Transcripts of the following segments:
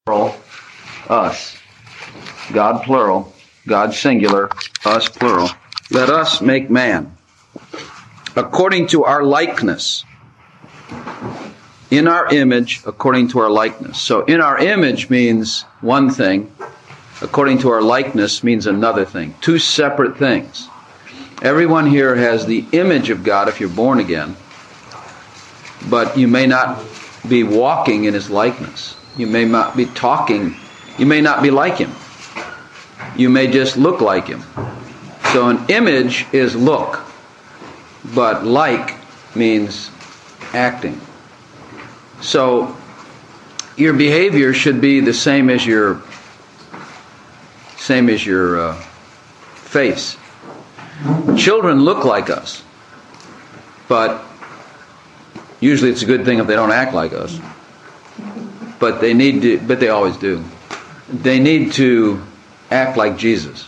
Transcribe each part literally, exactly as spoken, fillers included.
plural, us. God plural, God singular, us plural. Let us make man according to our likeness. In our image, according to our likeness. So in our image means one thing. According to our likeness means another thing. Two separate things. Everyone here has the image of God if you're born again. But you may not be walking in His likeness. You may not be talking. You may not be like Him. You may just look like Him. So an image is look. But like means acting. So your behavior should be the same as your same as your uh, face. Children look like us, but usually it's a good thing if they don't act like us. But they need to, but they always do. They need to act like Jesus.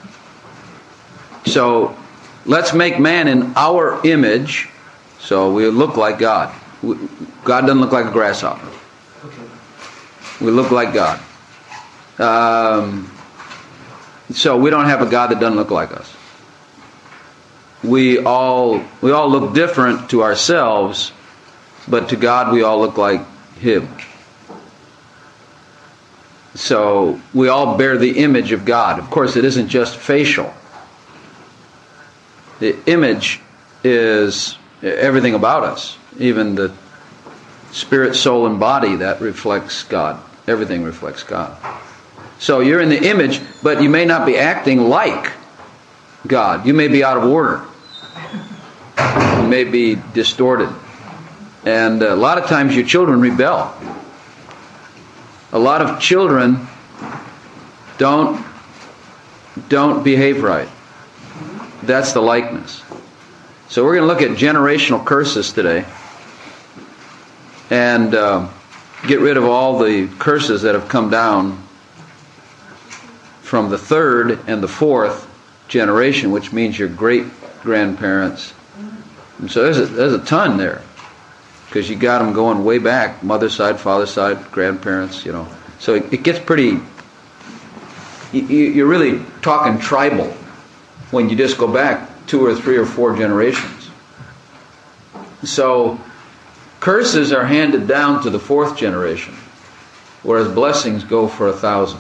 So let's make man in our image, so we look like God. God doesn't look like a grasshopper. We look like God. Um, so we don't have a God that doesn't look like us. We all we all look different to ourselves, but to God we all look like Him. So we all bear the image of God. Of course, it isn't just facial. The image is everything about us. Even the spirit, soul, and body, that reflects God. Everything reflects God. So you're in the image, but you may not be acting like God. You may be out of order. You may be distorted. And a lot of times your children rebel. A lot of children don't, don't behave right. That's the likeness. So we're going to look at generational curses today. And uh, get rid of all the curses that have come down from the third and the fourth generation, which means your great-grandparents. And so there's a, there's a ton there. Because you got them going way back, mother's side, father's side, grandparents, you know. So it, it gets pretty, you, you're really talking tribal when you just go back two or three or four generations. So curses are handed down to the fourth generation, whereas blessings go for a thousand.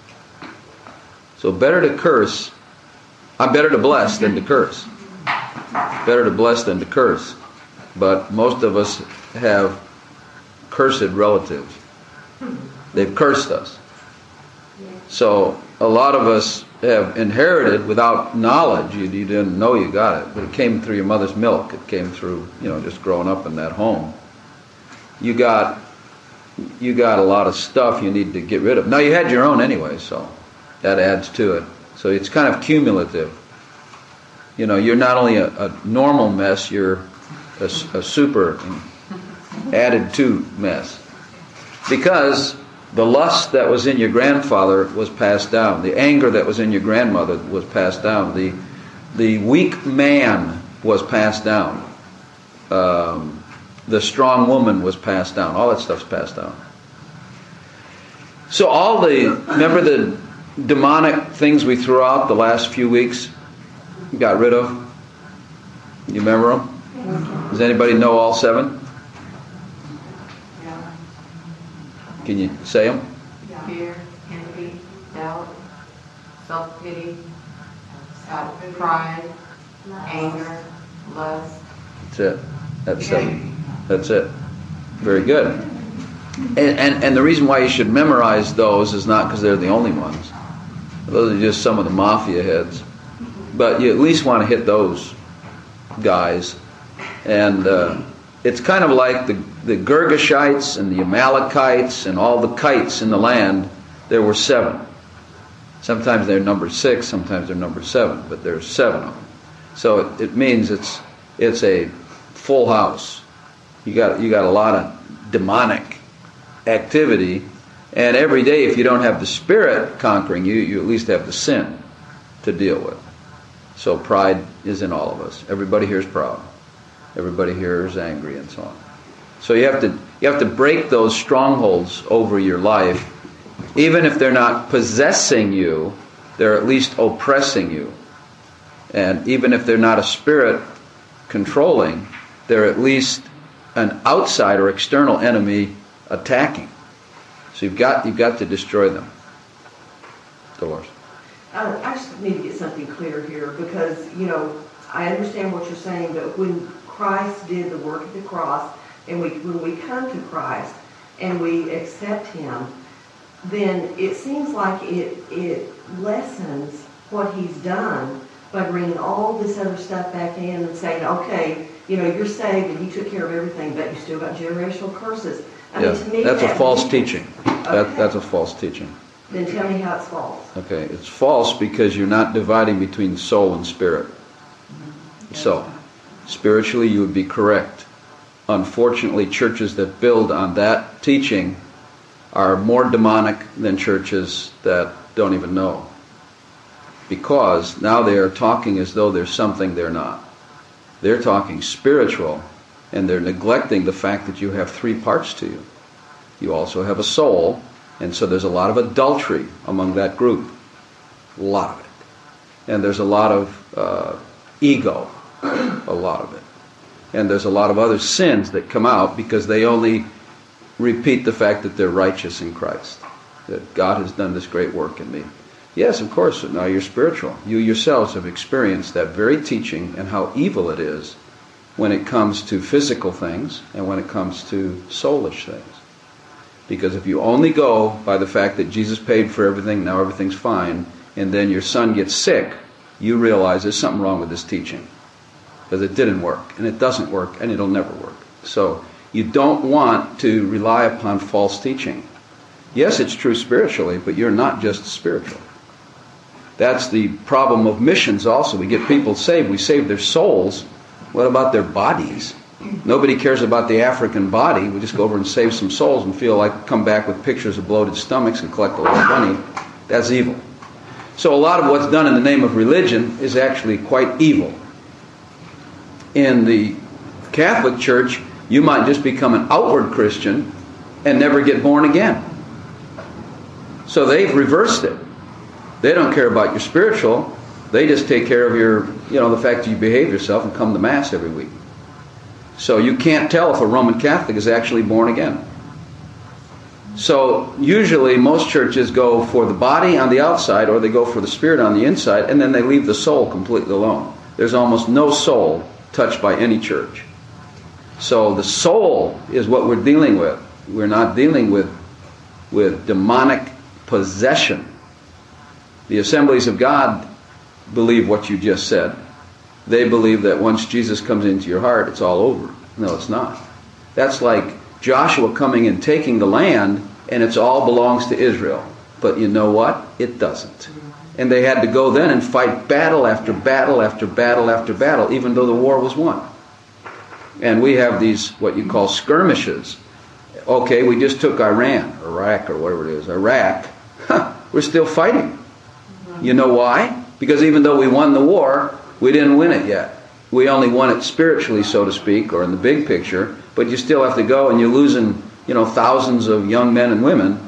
So better to curse, I'm better to bless than to curse. Better to bless than to curse. But most of us have cursed relatives. They've cursed us. So a lot of us have inherited without knowledge. You, you didn't know you got it, but it came through your mother's milk. It came through, you know, just growing up in that home. You got, you got a lot of stuff you need to get rid of. Now you had your own anyway, so that adds to it. So it's kind of cumulative. You know, you're not only a, a normal mess, you're a, a super added to mess. Because the lust that was in your grandfather was passed down. The anger that was in your grandmother was passed down. The the weak man was passed down. Um, the strong woman was passed down. All that stuff's passed down. So all the, remember the demonic things we threw out the last few weeks? Got rid of? You remember them? Does anybody know all seven? Yeah. Can you say them? Fear, envy, doubt, self-pity, uh, pride, anger, lust. That's it. That's seven. That's it. Very good. And, and and the reason why you should memorize those is not because they're the only ones. Those are just some of the mafia heads. But you at least want to hit those guys. And uh, it's kind of like the, the Girgashites and the Amalekites and all the kites in the land. There were seven. Sometimes they're number six, sometimes they're number seven, but there's seven of them. So it, it means it's it's a full house. You got you got a lot of demonic activity, and every day if you don't have the Spirit conquering you, you at least have the sin to deal with. So pride is in all of us. Everybody here is proud. Everybody here is angry and so on. So you have to you have to break those strongholds over your life Even if they're not possessing you, they're at least oppressing you. And even if they're not a spirit controlling, they're at least an outside or external enemy attacking. So you've got you've got to destroy them. Dolores. I, I just need to get something clear here, because, you know, I understand what you're saying, but when Christ did the work of the cross, and we when we come to Christ and we accept Him, then it seems like it it lessens what He's done by bringing all this other stuff back in and saying, okay, you know, you're saved and He took care of everything, but you still got generational curses. I Yeah, mean, to me, that's a that false means- teaching. That, Okay. that's a false teaching. Then tell me how it's false. Okay, it's false because you're not dividing between soul and spirit. So, spiritually you would be correct. Unfortunately, churches that build on that teaching are more demonic than churches that don't even know. Because now they are talking as though there's something they're not. They're talking spiritual, and they're neglecting the fact that you have three parts to you. You also have a soul, and so there's a lot of adultery among that group. A lot of it. And there's a lot of uh, ego. A lot of it. And there's a lot of other sins that come out because they only repeat the fact that they're righteous in Christ. That God has done this great work in me. Yes, of course, now you're spiritual. You yourselves have experienced that very teaching and how evil it is when it comes to physical things and when it comes to soulish things. Because if you only go by the fact that Jesus paid for everything, now everything's fine, and then your son gets sick, you realize there's something wrong with this teaching. Because it didn't work, and it doesn't work, and it'll never work. So you don't want to rely upon false teaching. Yes, it's true spiritually, but you're not just spiritual. That's the problem of missions also. We get people saved. We save their souls. What about their bodies? Nobody cares about the African body. We just go over and save some souls and feel like come back with pictures of bloated stomachs and collect a lot of money. That's evil. So a lot of what's done in the name of religion is actually quite evil. In the Catholic Church, you might just become an outward Christian and never get born again. So they've reversed it. They don't care about your spiritual. They just take care of your, you know, the fact that you behave yourself and come to Mass every week. So you can't tell if a Roman Catholic is actually born again. So usually most churches go for the body on the outside or they go for the spirit on the inside, and then they leave the soul completely alone. There's almost no soul touched by any church. So the soul is what we're dealing with. We're not dealing with, with demonic possession. The Assemblies of God believe what you just said. They believe that once Jesus comes into your heart, it's all over. No, it's not. That's like Joshua coming and taking the land, and it all belongs to Israel. But you know what? It doesn't. And they had to go then and fight battle after battle after battle after battle, even though the war was won. And we have these, what you call skirmishes. Okay, we just took Iran, Iraq, or whatever it is, Iraq. Huh, we're still fighting. You know why? Because even though we won the war, we didn't win it yet. We only won it spiritually, so to speak, or in the big picture. But you still have to go, and you're losing, you know, thousands of young men and women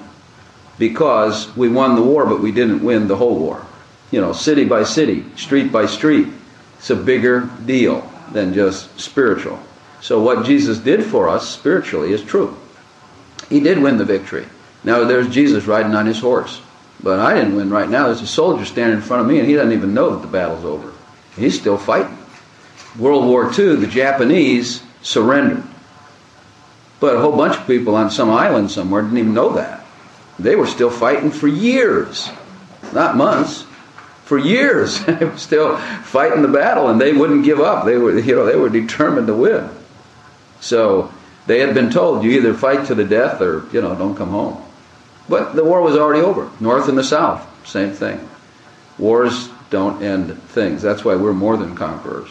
because we won the war, but we didn't win the whole war. You know, city by city, street by street. It's a bigger deal than just spiritual. So what Jesus did for us spiritually is true. He did win the victory. Now there's Jesus riding on his horse. But I didn't win right now. There's a soldier standing in front of me, and he doesn't even know that the battle's over. He's still fighting. World War Two, the Japanese surrendered. But a whole bunch of people on some island somewhere didn't even know that. They were still fighting for years. Not months. For years. They were still fighting the battle, and they wouldn't give up. They were, you know, they were determined to win. So they had been told, you either fight to the death or, you know, don't come home. But the war was already over. North and the South, same thing. Wars don't end things. That's why we're more than conquerors.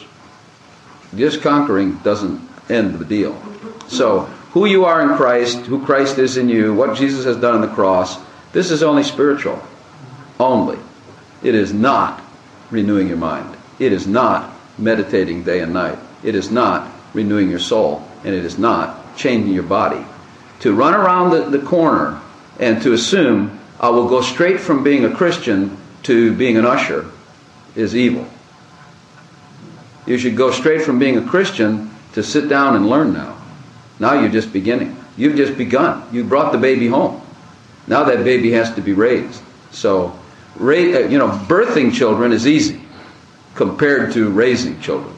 Just conquering doesn't end the deal. So, who you are in Christ, who Christ is in you, what Jesus has done on the cross, this is only spiritual. Only. It is not renewing your mind. It is not meditating day and night. It is not renewing your soul. And it is not changing your body. To run around the, the corner and to assume I will go straight from being a Christian to being an usher is evil. You should go straight from being a Christian to sit down and learn now. Now you're just beginning. You've just begun. You brought the baby home. Now that baby has to be raised. So, you know, birthing children is easy compared to raising children.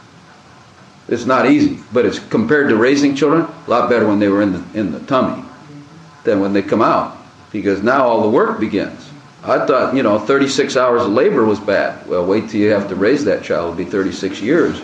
It's not easy, but it's compared to raising children, a lot better when they were in the in the tummy than when they come out, because now all the work begins. I thought, you know, thirty-six hours of labor was bad. Well, wait till you have to raise that child. It'll be thirty-six years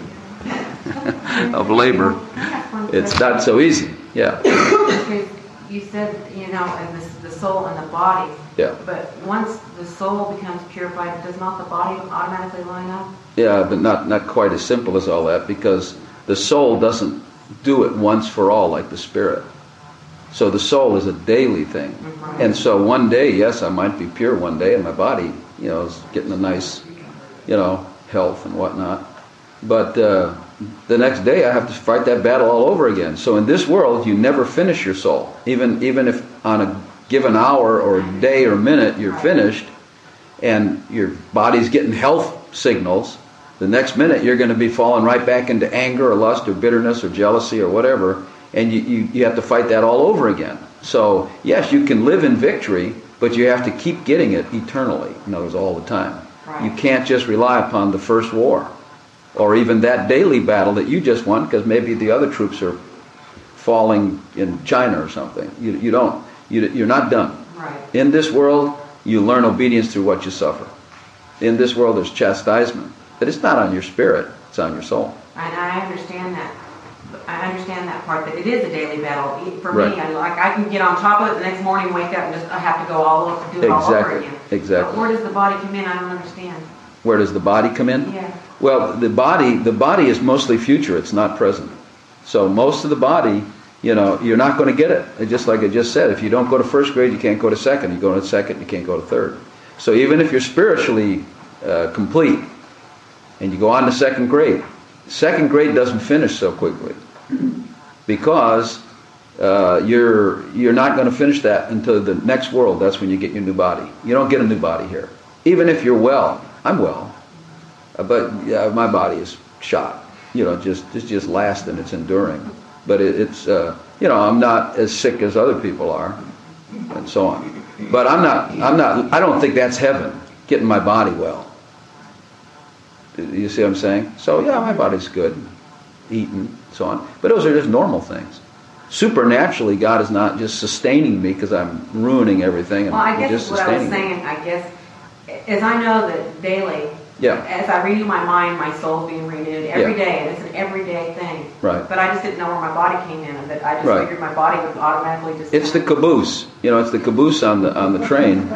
of labor. It's not so easy. Yeah. You said, you know, and the, the soul and the body. Yeah. But once the soul becomes purified, does not the body automatically line up? Yeah, but not, not quite as simple as all that, because the soul doesn't do it once for all like the spirit. So the soul is a daily thing. Mm-hmm. And so one day, yes, I might be pure one day, and my body, you know, is getting a nice, you know, health and whatnot. But uh, the next day I have to fight that battle all over again. So in this world, you never finish your soul. Even even if on a given hour or day or minute you're finished, and your body's getting health signals, the next minute you're going to be falling right back into anger or lust or bitterness or jealousy or whatever, and you, you, you have to fight that all over again. So yes, you can live in victory, but you have to keep getting it eternally. In other words, all the time. Right. You can't just rely upon the first war, or even that daily battle that you just won, because maybe the other troops are falling in China or something. You, you don't. You, you're not done. Right. In this world, you learn obedience through what you suffer. In this world, there's chastisement. But it's not on your spirit, it's on your soul. And I understand that. I understand that part, that it is a daily battle. For Right. me, I, like, I can get on top of it the next morning, wake up, and just I have to go all over, do it all over Exactly. again. Exactly. But where does the body come in? I don't understand. Where does the body come in? Yeah. Well, the body, the body is mostly future. It's not present. So most of the body, you know, you're not going to get it. It's just like I just said, if you don't go to first grade, you can't go to second. You go to second, you can't go to third. So even if you're spiritually uh, complete, and you go on to second grade, second grade doesn't finish so quickly, because uh, you're you're not going to finish that until the next world. That's when you get your new body. You don't get a new body here, even if you're well. I'm well, but yeah, my body is shot. You know, just it's just lasting. It's enduring, but it, it's uh, you know, I'm not as sick as other people are, and so on. But I'm not. I'm not. I don't think that's heaven. Getting my body well. You see what I'm saying? So yeah, my body's good, eating, so on. But those are just normal things. Supernaturally, God is not just sustaining me because I'm ruining everything. And Well, I He's guess just what I was sustaining me. saying, I guess, is I know that daily, Yeah. as I renew my mind, my soul's being renewed every Yeah. day, and it's an everyday thing. Right. But I just didn't know where my body came in, and that I just Right. figured my body would automatically just. It's the caboose. You know, it's the caboose on the on the train.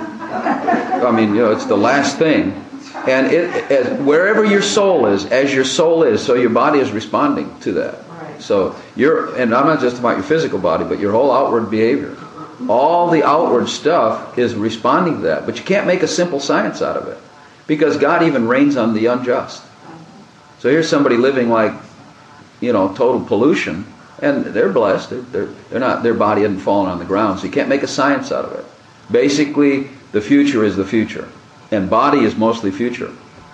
I mean, you know, it's the last thing. And it, as, wherever your soul is, as your soul is, so your body is responding to that. Right. So you're, and I'm not just about your physical body, but your whole outward behavior. All the outward stuff is responding to that. But you can't make a simple science out of it, because God even rains on the unjust. So here's somebody living like, you know, total pollution, and they're blessed. They're, they're, they're not, their body hasn't fallen on the ground, so you can't make a science out of it. Basically, the future is the future, and body is mostly future.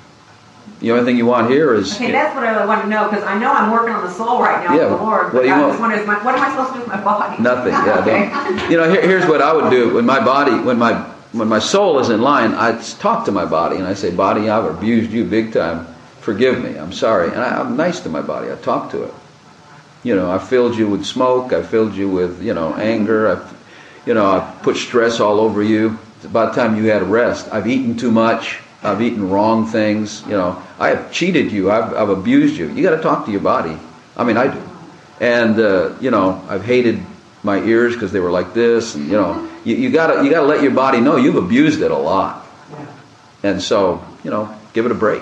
The only thing you want here is... Okay, that's what I want to know, because I know I'm working on the soul right now Yeah, with the Lord, well, but you I won't- just wonder, is my, what am I supposed to do with my body? Nothing. Yeah. Okay. Don't. You know, here, here's what I would do when my body, when my when my soul is in line. I talk to my body and I say, "Body, I've abused you big time. Forgive me. I'm sorry." And I, I'm nice to my body. I talk to it. You know, I filled you with smoke. I filled you with, you know, anger. I, you know, I put stress all over you. It's about time you had a rest. I've eaten too much. I've eaten wrong things. You know, I have cheated you. I've, I've abused you. You got to talk to your body. I mean, I do. And uh, you know, I've hated my ears because they were like this. And you know, you, you gotta you gotta let your body know you've abused it a lot. And so, you know, give it a break.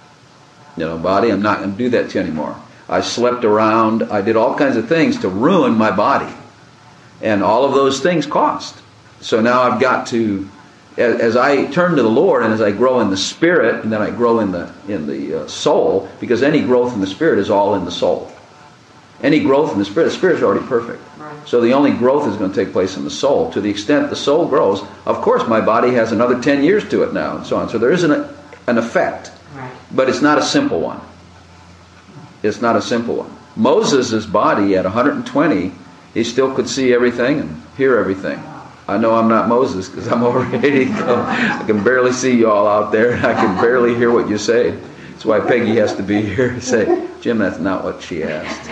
You know, body, I'm not going to do that to you anymore. I slept around. I did all kinds of things to ruin my body, and all of those things cost. So now I've got to, as, as I turn to the Lord, and as I grow in the spirit, and then I grow in the in the uh, soul, because any growth in the spirit is all in the soul. Any growth in the spirit, the spirit is already perfect. Right. So the only growth is going to take place in the soul. To the extent the soul grows, of course my body has another ten years to it now, and so on. So there is an, an effect. Right. But it's not a simple one. It's not a simple one. Moses' body at one hundred twenty, he still could see everything and hear everything. I know I'm not Moses because I'm over eighty. I can barely see you all out there, and I can barely hear what you say. That's why Peggy has to be here to say, Jim, that's not what she asked.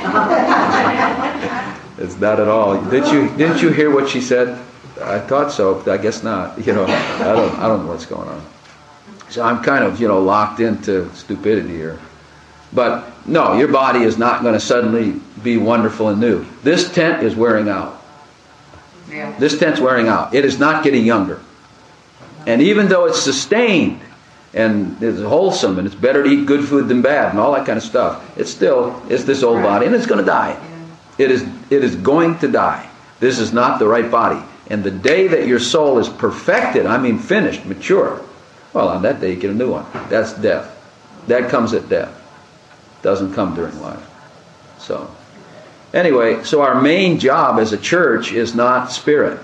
It's not at all. Didn't you didn't you hear what she said? I thought so. I guess not. You know, I don't I don't know what's going on. So I'm kind of, you know, locked into stupidity here. But no, your body is not going to suddenly be wonderful and new. This tent is wearing out. Yeah. This tent's wearing out. It is not getting younger. And even though it's sustained and it's wholesome and it's better to eat good food than bad and all that kind of stuff, it still is this old body and it's going to die. It is, it is going to die. This is not the right body. And the day that your soul is perfected, I mean finished, mature, well, on that day you get a new one. That's death. That comes at death. Doesn't come during life. So, anyway, so our main job as a church is not spirit.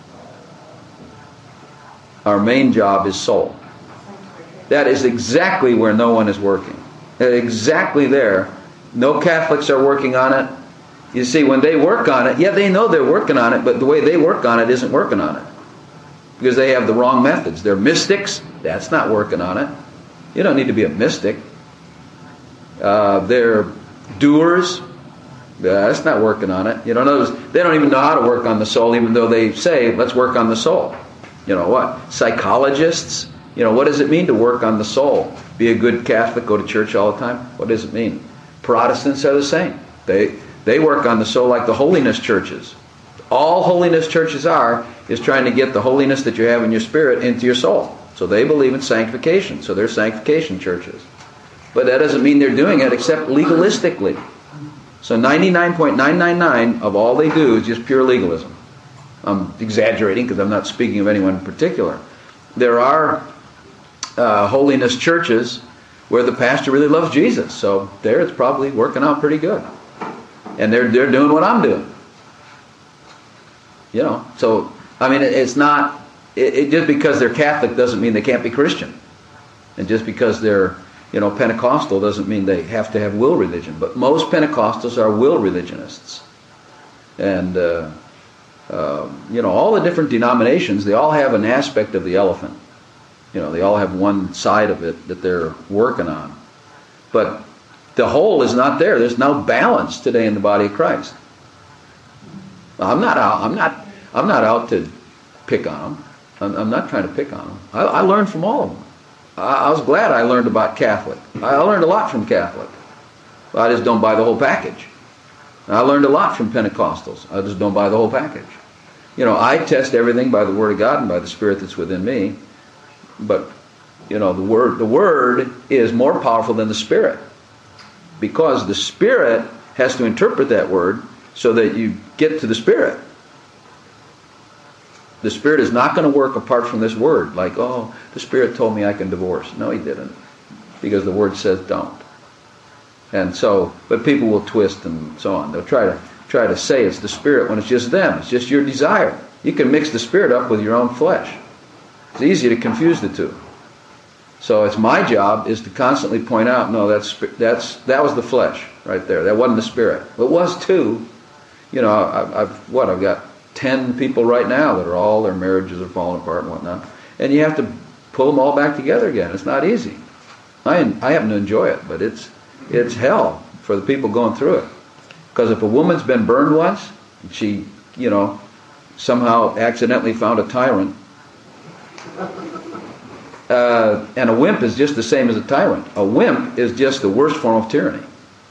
Our main job is soul. That is exactly where no one is working. Exactly there. No Catholics are working on it. You see, when they work on it, yeah, they know they're working on it, but the way they work on it isn't working on it. Because they have the wrong methods. They're mystics. That's not working on it. You don't need to be a mystic. Uh, they're doers. Yeah, that's not working on it. You know, notice they don't even know how to work on the soul, even though they say, let's work on the soul. You know what? Psychologists, you know, what does it mean to work on the soul? Be a good Catholic, go to church all the time? What does it mean? Protestants are the same. They they work on the soul like the holiness churches. All holiness churches are is trying to get the holiness that you have in your spirit into your soul. So they believe in sanctification. So they're sanctification churches. But that doesn't mean they're doing it except legalistically. So ninety-nine point nine nine nine of all they do is just pure legalism. I'm exaggerating because I'm not speaking of anyone in particular. There are uh, holiness churches where the pastor really loves Jesus. So there it's probably working out pretty good. And they're they're doing what I'm doing. You know, so, I mean, it, it's not, it, it just because they're Catholic doesn't mean they can't be Christian. And just because they're, you know, Pentecostal doesn't mean they have to have will religion. But most Pentecostals are will religionists. And, uh, uh, you know, all the different denominations, they all have an aspect of the elephant. You know, they all have one side of it that they're working on. But the whole is not there. There's no balance today in the body of Christ. I'm not out. I'm not. I'm not out to pick on them. I'm, I'm not trying to pick on them. I, I learned from all of them. I, I was glad I learned about Catholic. I, I learned a lot from Catholic. I just don't buy the whole package. I learned a lot from Pentecostals. I just don't buy the whole package. You know, I test everything by the Word of God and by the Spirit that's within me. But you know, the word the Word is more powerful than the Spirit, because the Spirit has to interpret that Word so that you get to the Spirit. The Spirit is not going to work apart from this Word. Like, oh, the Spirit told me I can divorce. No, He didn't. Because the Word says don't. And so, but people will twist and so on. They'll try to try to say it's the Spirit when it's just them. It's just your desire. You can mix the Spirit up with your own flesh. It's easy to confuse the two. So it's my job is to constantly point out, no, that's that's that was the flesh right there. That wasn't the Spirit. It was too. You know, I've, I've what I've got ten people right now that are all their marriages are falling apart and whatnot, and you have to pull them all back together again. It's not easy. I I happen to enjoy it, but it's it's hell for the people going through it. Because if a woman's been burned once, and she you know somehow accidentally found a tyrant, uh, and a wimp is just the same as a tyrant. A wimp is just the worst form of tyranny.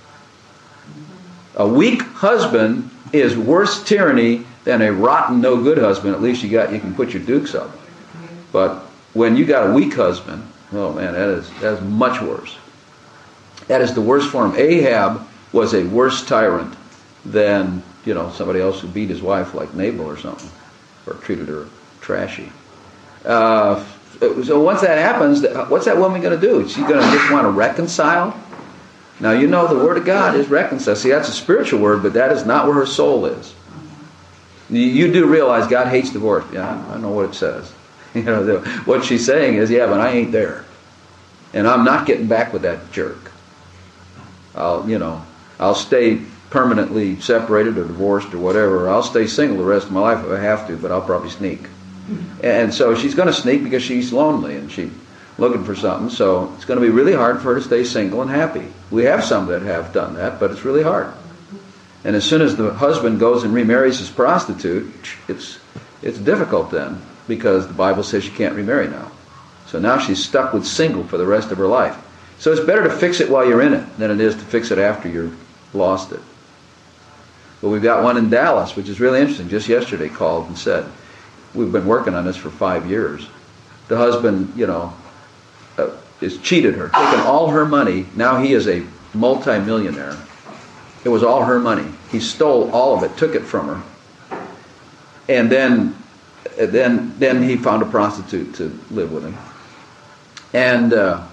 A weak husband is worse tyranny than a rotten, no good husband. At least you got you can put your dukes up. But when you got a weak husband, oh man, that is that is much worse. That is the worst form. Ahab was a worse tyrant than you know somebody else who beat his wife like Nabal or something, or treated her trashy. Uh, so once that happens, what's that woman going to do? Is she going to just want to reconcile? Now, you know the Word of God is reconcile. See, that's a spiritual word, but that is not where her soul is. You, you do realize God hates divorce. Yeah, I know what it says. You know, the, what she's saying is, yeah, but I ain't there. And I'm not getting back with that jerk. I'll, you know, I'll stay permanently separated or divorced or whatever. I'll stay single the rest of my life if I have to, but I'll probably sneak. And so she's going to sneak because she's lonely and she's looking for something. So it's going to be really hard for her to stay single and happy. We have some that have done that, but it's really hard. And as soon as the husband goes and remarries his prostitute, it's it's difficult then, because the Bible says she can't remarry now. So now she's stuck with single for the rest of her life. So it's better to fix it while you're in it than it is to fix it after you've lost it. But we've got one in Dallas, which is really interesting. Just yesterday called and said, we've been working on this for five years. The husband, you know, uh, has cheated her, taken all her money. Now he is a multi-millionaire. It was all her money. He stole all of it, took it from her. And then then then he found a prostitute to live with him. And uh,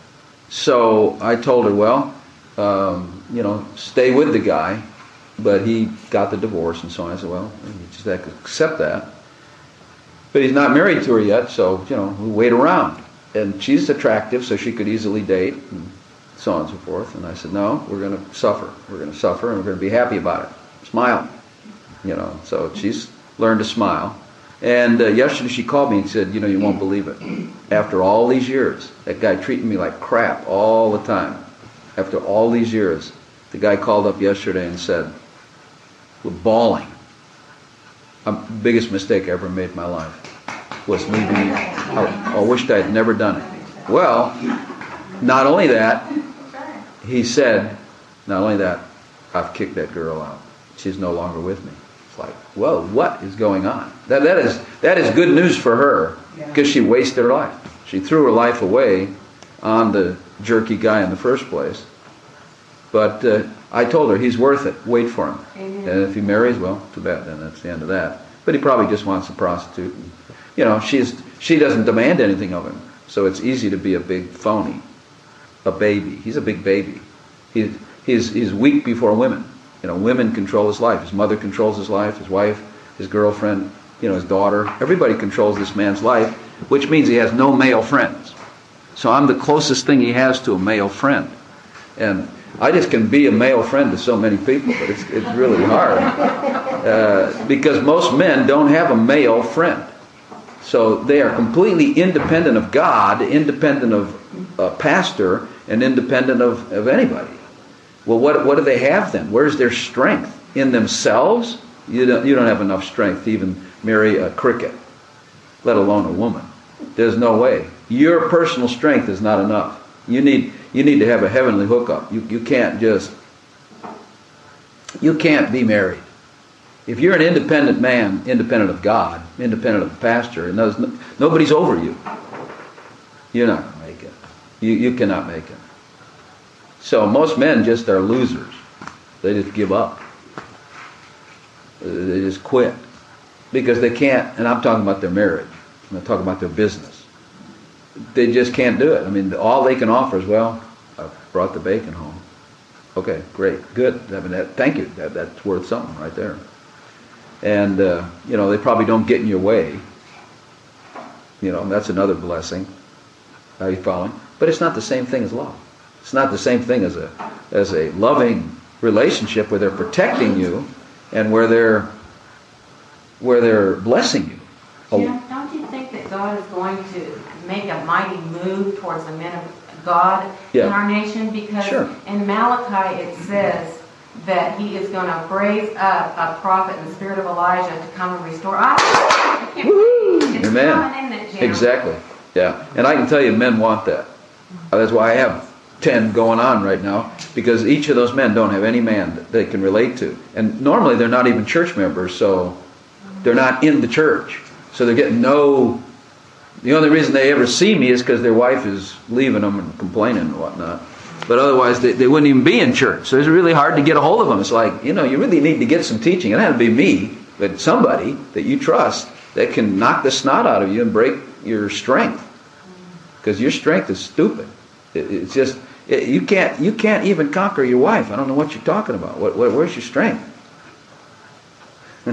so I told her, well, um, you know, stay with the guy. But he got the divorce and so on. I said, well, you just have to accept that. But he's not married to her yet, so, you know, we wait around. And she's attractive, so she could easily date, and so on and so forth. And I said, no, we're going to suffer. We're going to suffer, and we're going to be happy about it. Smile. You know, so she's learned to smile. And uh, yesterday she called me and said, you know, you won't believe it. After all these years, that guy treating me like crap all the time. After all these years, the guy called up yesterday and said, we're bawling. The biggest mistake I ever made in my life was leaving you. I, I wished I had never done it. Well, not only that, he said, not only that, I've kicked that girl out. She's no longer with me. It's like, whoa, what is going on? That that is that is good news for her, because she wasted her life. She threw her life away on the jerky guy in the first place. But uh, I told her he's worth it. Wait for him. Amen. And if he marries, well, too bad. Then that's the end of that. But he probably just wants a prostitute. And, you know, she's she doesn't demand anything of him, so it's easy to be a big phony, a baby. He's a big baby. He he's he's weak before women. You know, women control his life. His mother controls his life. His wife, his girlfriend, you know, his daughter. Everybody controls this man's life, which means he has no male friends. So I'm the closest thing he has to a male friend, and I just can be a male friend to so many people, but it's it's really hard uh, because most men don't have a male friend. So they are completely independent of God, independent of a pastor, and independent of, of anybody. Well, what what do they have then? Where's their strength? In themselves? You don't you don't have enough strength to even marry a cricket, let alone a woman. There's no way. Your personal strength is not enough. You need you need to have a heavenly hookup. You you can't just you can't be married. If you're an independent man, independent of God, independent of the pastor, and those, nobody's over you, you're not going to make it. You you cannot make it. So most men just are losers. They just give up. They just quit because they can't. And I'm talking about their marriage. I'm not talking about their business. They just can't do it. I mean, all they can offer is, well, I brought the bacon home. Okay, great, good. I mean, that, thank you. That, that's worth something right there. And, uh, you know, they probably don't get in your way. You know, that's another blessing. Are you following? But it's not the same thing as love. It's not the same thing as a as a loving relationship where they're protecting you and where they're where they're blessing you. You know, don't you think that God is going to make a mighty move towards the men of God Yeah. in our nation? Because Sure. in Malachi it says that He is going to raise up a prophet in the spirit of Elijah to come and restore. I, Woo-hoo! it's Amen. coming, isn't it, Jim? Exactly. Yeah. And I can tell you men want that. That's why I have ten going on right now, because each of those men don't have any man that they can relate to. And normally they're not even church members, so they're not in the church. So they're getting no... The only reason they ever see me is because their wife is leaving them and complaining and whatnot. But otherwise they, they wouldn't even be in church. So it's really hard to get a hold of them. It's like, you know, you really need to get some teaching. It doesn't have to be me, but somebody that you trust that can knock the snot out of you and break your strength. Because your strength is stupid. It, it's just... It, you can't you can't even conquer your wife. I don't know what you're talking about. What, what, where's your strength?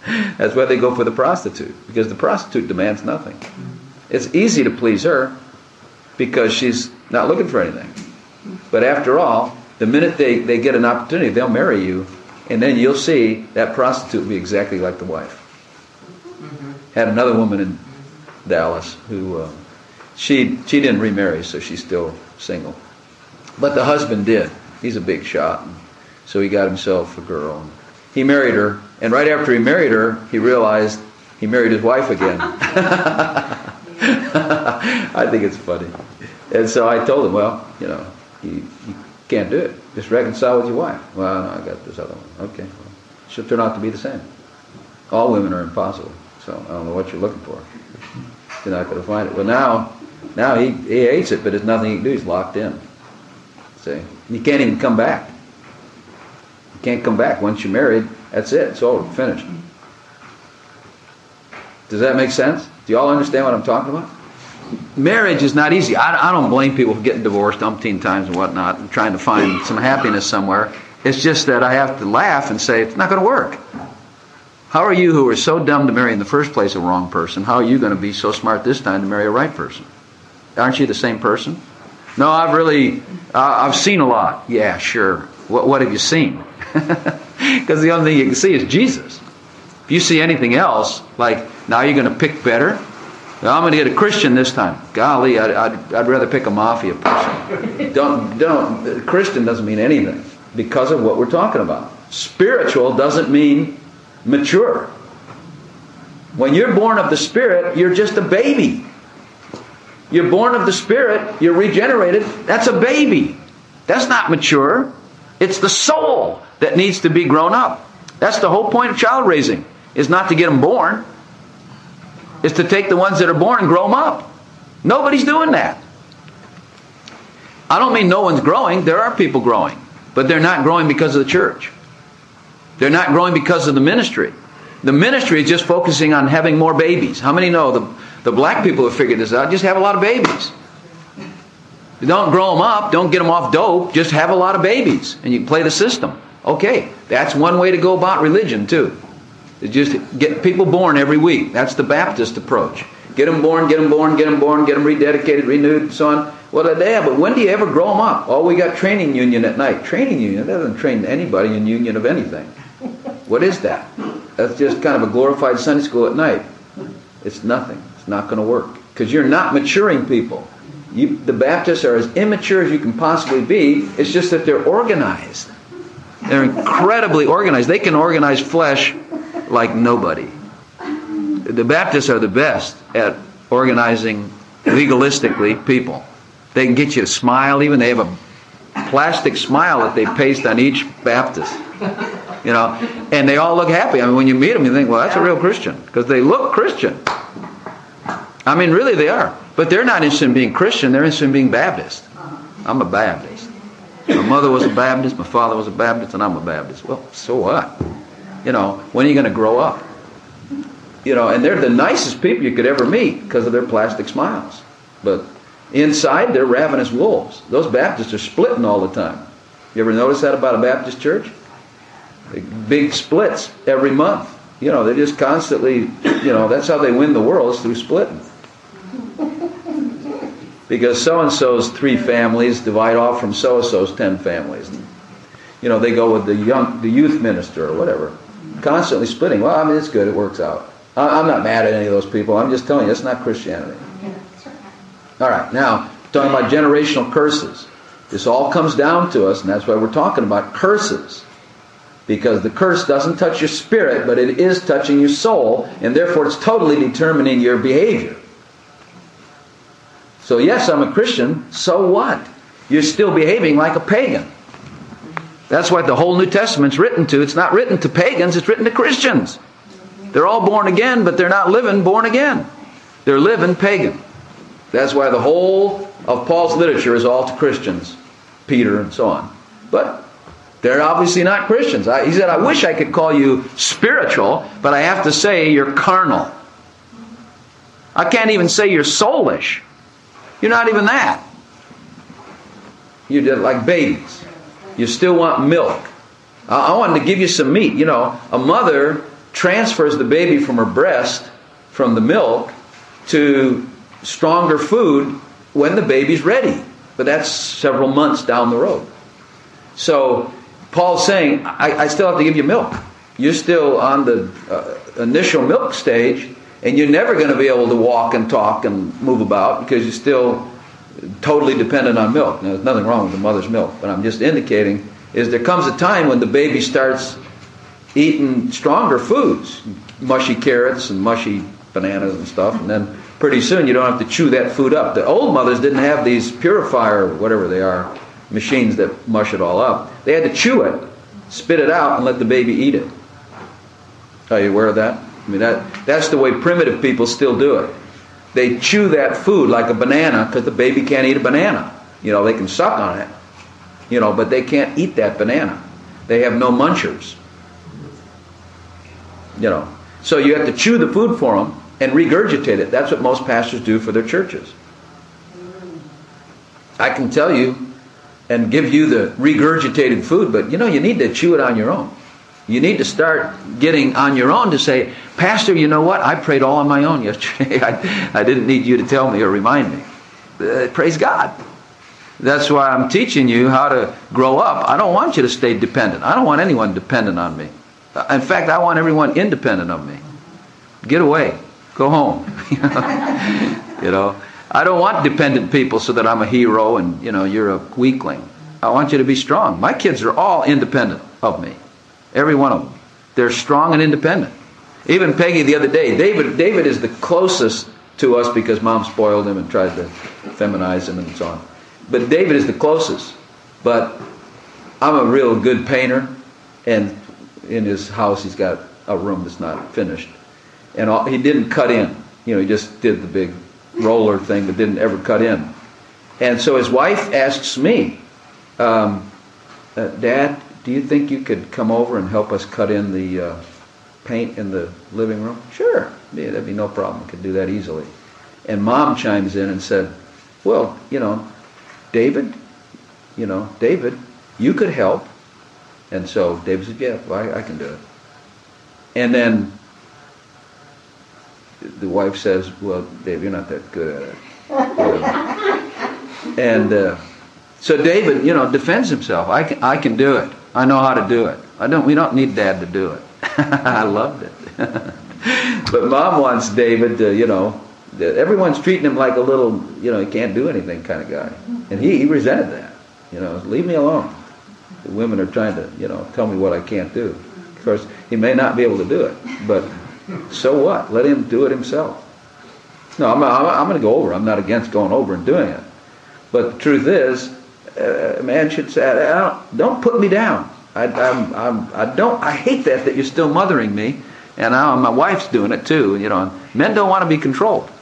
That's why they go for the prostitute, because the prostitute demands nothing. It's easy to please her because she's not looking for anything. But after all, the minute they, they get an opportunity, they'll marry you, and then you'll see that prostitute will be exactly like the wife. Had another woman in Dallas who uh, she she didn't remarry, so she's still single. But the husband did. He's a big shot, so he got himself a girl. He married her, and right after he married her, he realized he married his wife again. I think it's funny. And so I told him, well, you know, you, you can't do it. Just reconcile with your wife. Well, no, I got this other one. Okay, well, she'll turn out to be the same. All women are impossible, so I don't know what you're looking for. You're not going to find it. Well, now, now he, he hates it, but there's nothing he can do. He's locked in. See, you can't even come back. You can't come back. Once you're married, that's it. It's over. Finished. Does that make sense? Do you all understand what I'm talking about? Marriage is not easy. I, I don't blame people for getting divorced umpteen times and whatnot and trying to find some happiness somewhere. It's just that I have to laugh and say, it's not going to work. How are you, who are so dumb to marry in the first place a wrong person, how are you going to be so smart this time to marry a right person? Aren't you the same person? No, I've really, uh, I've seen a lot. Yeah, sure. What, what have you seen? Because the only thing you can see is Jesus. If you see anything else, like, now you're going to pick better? Well, I'm going to get a Christian this time. Golly, I'd, I'd, I'd rather pick a mafia person. Don't, don't. Christian doesn't mean anything because of what we're talking about. Spiritual doesn't mean mature. When you're born of the Spirit, you're just a baby. You're born of the Spirit, you're regenerated. That's a baby. That's not mature. It's the soul that needs to be grown up. That's the whole point of child raising, is not to get them born. It's to take the ones that are born and grow them up. Nobody's doing that. I don't mean no one's growing. There are people growing. But they're not growing because of the church. They're not growing because of the ministry. The ministry is just focusing on having more babies. How many know the, the black people have figured this out? Just have a lot of babies. Don't grow them up. Don't get them off dope. Just have a lot of babies. And you play the system. Okay, that's one way to go about religion too. Just get people born every week. That's the Baptist approach. Get them born, get them born, get them born, get them rededicated, renewed, and so on. Well, yeah, but when do you ever grow them up? Oh, we got training union at night. Training union? That doesn't train anybody in union of anything. What is that? That's just kind of a glorified Sunday school at night. It's nothing. It's not going to work. Because you're not maturing people. You, the Baptists are as immature as you can possibly be. It's just that they're organized. They're incredibly organized. They can organize flesh like nobody. The Baptists are the best at organizing legalistically people. They can get you to smile. Even they have a plastic smile that they paste on each Baptist. You know, and they all look happy. I mean, when you meet them, you think, well, that's a real Christian. Because they look Christian. I mean, really they are. But they're not interested in being Christian. They're interested in being Baptist. I'm a Baptist. My mother was a Baptist. My father was a Baptist. And I'm a Baptist. Well, so what? You know, when are you going to grow up? You know, and they're the nicest people you could ever meet because of their plastic smiles. But inside, they're ravenous wolves. Those Baptists are splitting all the time. You ever notice that about a Baptist church? Big splits every month. You know, they're just constantly, you know, that's how they win the world, is through splitting. Because so-and-so's three families divide off from so-and-so's ten families. And, you know, they go with the young, the youth minister or whatever. Constantly splitting. Well, I mean, it's good. It works out. I'm not mad at any of those people. I'm just telling you, it's not Christianity. All right, now, talking about generational curses. This all comes down to us, and that's why we're talking about curses. Because the curse doesn't touch your spirit, but it is touching your soul, and therefore it's totally determining your behavior. So yes, I'm a Christian, so what? You're still behaving like a pagan. That's what the whole New Testament's written to. It's not written to pagans, it's written to Christians. They're all born again, but they're not living born again. They're living pagan. That's why the whole of Paul's literature is all to Christians, Peter and so on. But they're obviously not Christians. I, he said, I wish I could call you spiritual, but I have to say you're carnal. I can't even say you're soulish. You're not even that. You're just like babies. You still want milk. I, I wanted to give you some meat. You know, a mother transfers the baby from her breast, from the milk, to stronger food when the baby's ready. But that's several months down the road. So Paul's saying, I, I still have to give you milk. You're still on the uh, initial milk stage, and you're never going to be able to walk and talk and move about because you're still totally dependent on milk. Now, there's nothing wrong with the mother's milk, but I'm just indicating is there comes a time when the baby starts eating stronger foods, mushy carrots and mushy bananas and stuff, and then pretty soon you don't have to chew that food up. The old mothers didn't have these purifier, or whatever they are, machines that mush it all up. They had to chew it, spit it out, and let the baby eat it. Are you aware of that? I mean, that that's the way primitive people still do it. They chew that food like a banana because the baby can't eat a banana. You know, they can suck on it, you know, but they can't eat that banana. They have no munchers. You know, so you have to chew the food for them and regurgitate it. That's what most pastors do for their churches. I can tell you and give you the regurgitated food, but you know, you need to chew it on your own. You need to start getting on your own to say, Pastor, you know what? I prayed all on my own yesterday. I, I didn't need you to tell me or remind me. Uh, praise God. That's why I'm teaching you how to grow up. I don't want you to stay dependent. I don't want anyone dependent on me. In fact, I want everyone independent of me. Get away. Go home. You know, I don't want dependent people so that I'm a hero and, you know, you're a weakling. I want you to be strong. My kids are all independent of me. Every one of them. They're strong and independent. Even Peggy the other day, David David is the closest to us because Mom spoiled him and tried to feminize him and so on. But David is the closest. But I'm a real good painter, and in his house he's got a room that's not finished. And all, he didn't cut in. You know, he just did the big roller thing but didn't ever cut in. And so his wife asks me, um, uh, Dad, do you think you could come over and help us cut in the uh, paint in the living room? Sure. Yeah, that'd be no problem. Could do that easily. And Mom chimes in and said, well, you know, David, you know, David, you could help. And so David said, yeah, well, I, I can do it. And then the wife says, well, Dave, you're not that good at it. You know? And uh, so David, you know, defends himself. I can, I can do it. I know how to do it. I don't. We don't need Dad to do it. I loved it. But Mom wants David to, you know, everyone's treating him like a little, you know, he can't do anything kind of guy. And he, he resented that. You know, leave me alone. The women are trying to, you know, tell me what I can't do. Of course, he may not be able to do it, but so what? Let him do it himself. No, I'm, I'm, I'm going to go over. I'm not against going over and doing it. But the truth is, Uh, a man should say, I don't, don't put me down. I, I'm, I'm, I don't. I hate that that you're still mothering me, and now my wife's doing it too. You know, men don't want to be controlled.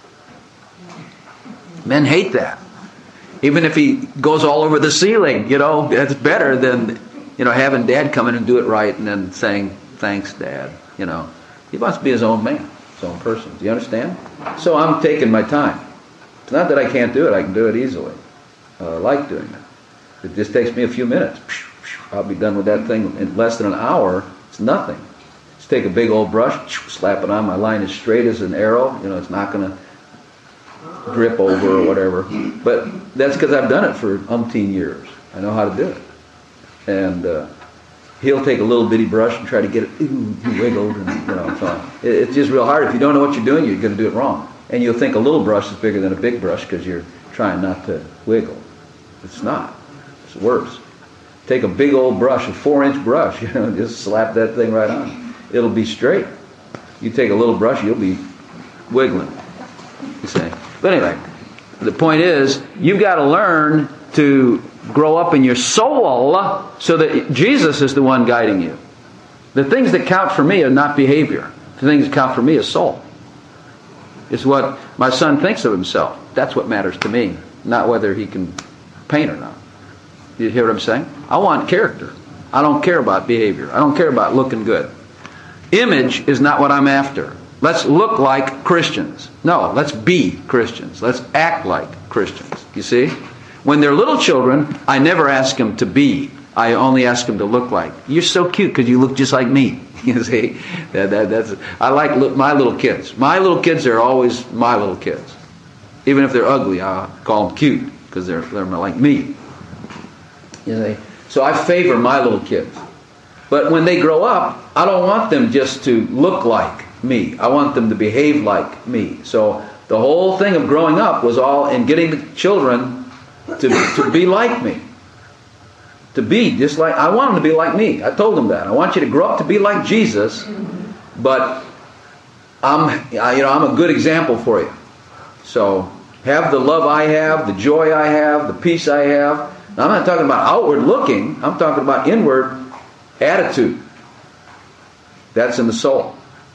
Men hate that. Even if he goes all over the ceiling, you know, that's better than, you know, having Dad come in and do it right and then saying, "Thanks, Dad." You know, he wants to be his own man, his own person. Do you understand? So I'm taking my time. It's not that I can't do it. I can do it easily. Uh, I like doing it. It just takes me a few minutes. I'll be done with that thing in less than an hour. It's nothing. Just take a big old brush, slap it on. My line is straight as an arrow. You know, it's not going to drip over or whatever. But that's because I've done it for umpteen years. I know how to do it. And uh, he'll take a little bitty brush and try to get it ooh, wiggled, and you know, so it, it's just real hard. If you don't know what you're doing, you're going to do it wrong. And you'll think a little brush is bigger than a big brush because you're trying not to wiggle. It's not. It's worse. Take a big old brush, a four-inch brush, you know, just slap that thing right on. It'll be straight. You take a little brush, you'll be wiggling. You see. But anyway, the point is, you've got to learn to grow up in your soul so that Jesus is the one guiding you. The things that count for me are not behavior. The things that count for me is soul. It's what my son thinks of himself. That's what matters to me, not whether he can paint or not. You hear what I'm saying? I want character. I don't care about behavior. I don't care about looking good. Image is not what I'm after. Let's look like Christians. No, let's be Christians. Let's act like Christians. You see? When they're little children, I never ask them to be. I only ask them to look like. You're so cute because you look just like me. You see, that, that that's. I like li- my little kids. My little kids are always my little kids, even if they're ugly. I call them cute because they're they're like me. You see, so I favor my little kids. But when they grow up, I don't want them just to look like me. I want them to behave like me. So the whole thing of growing up was all in getting the children to to be like me. To be just like, I want them to be like me. I told them that. I want you to grow up to be like Jesus, but I'm, I, you know, I'm a good example for you. So have the love I have, the joy I have, the peace I have. Now, I'm not talking about outward looking. I'm talking about inward attitude. That's in the soul.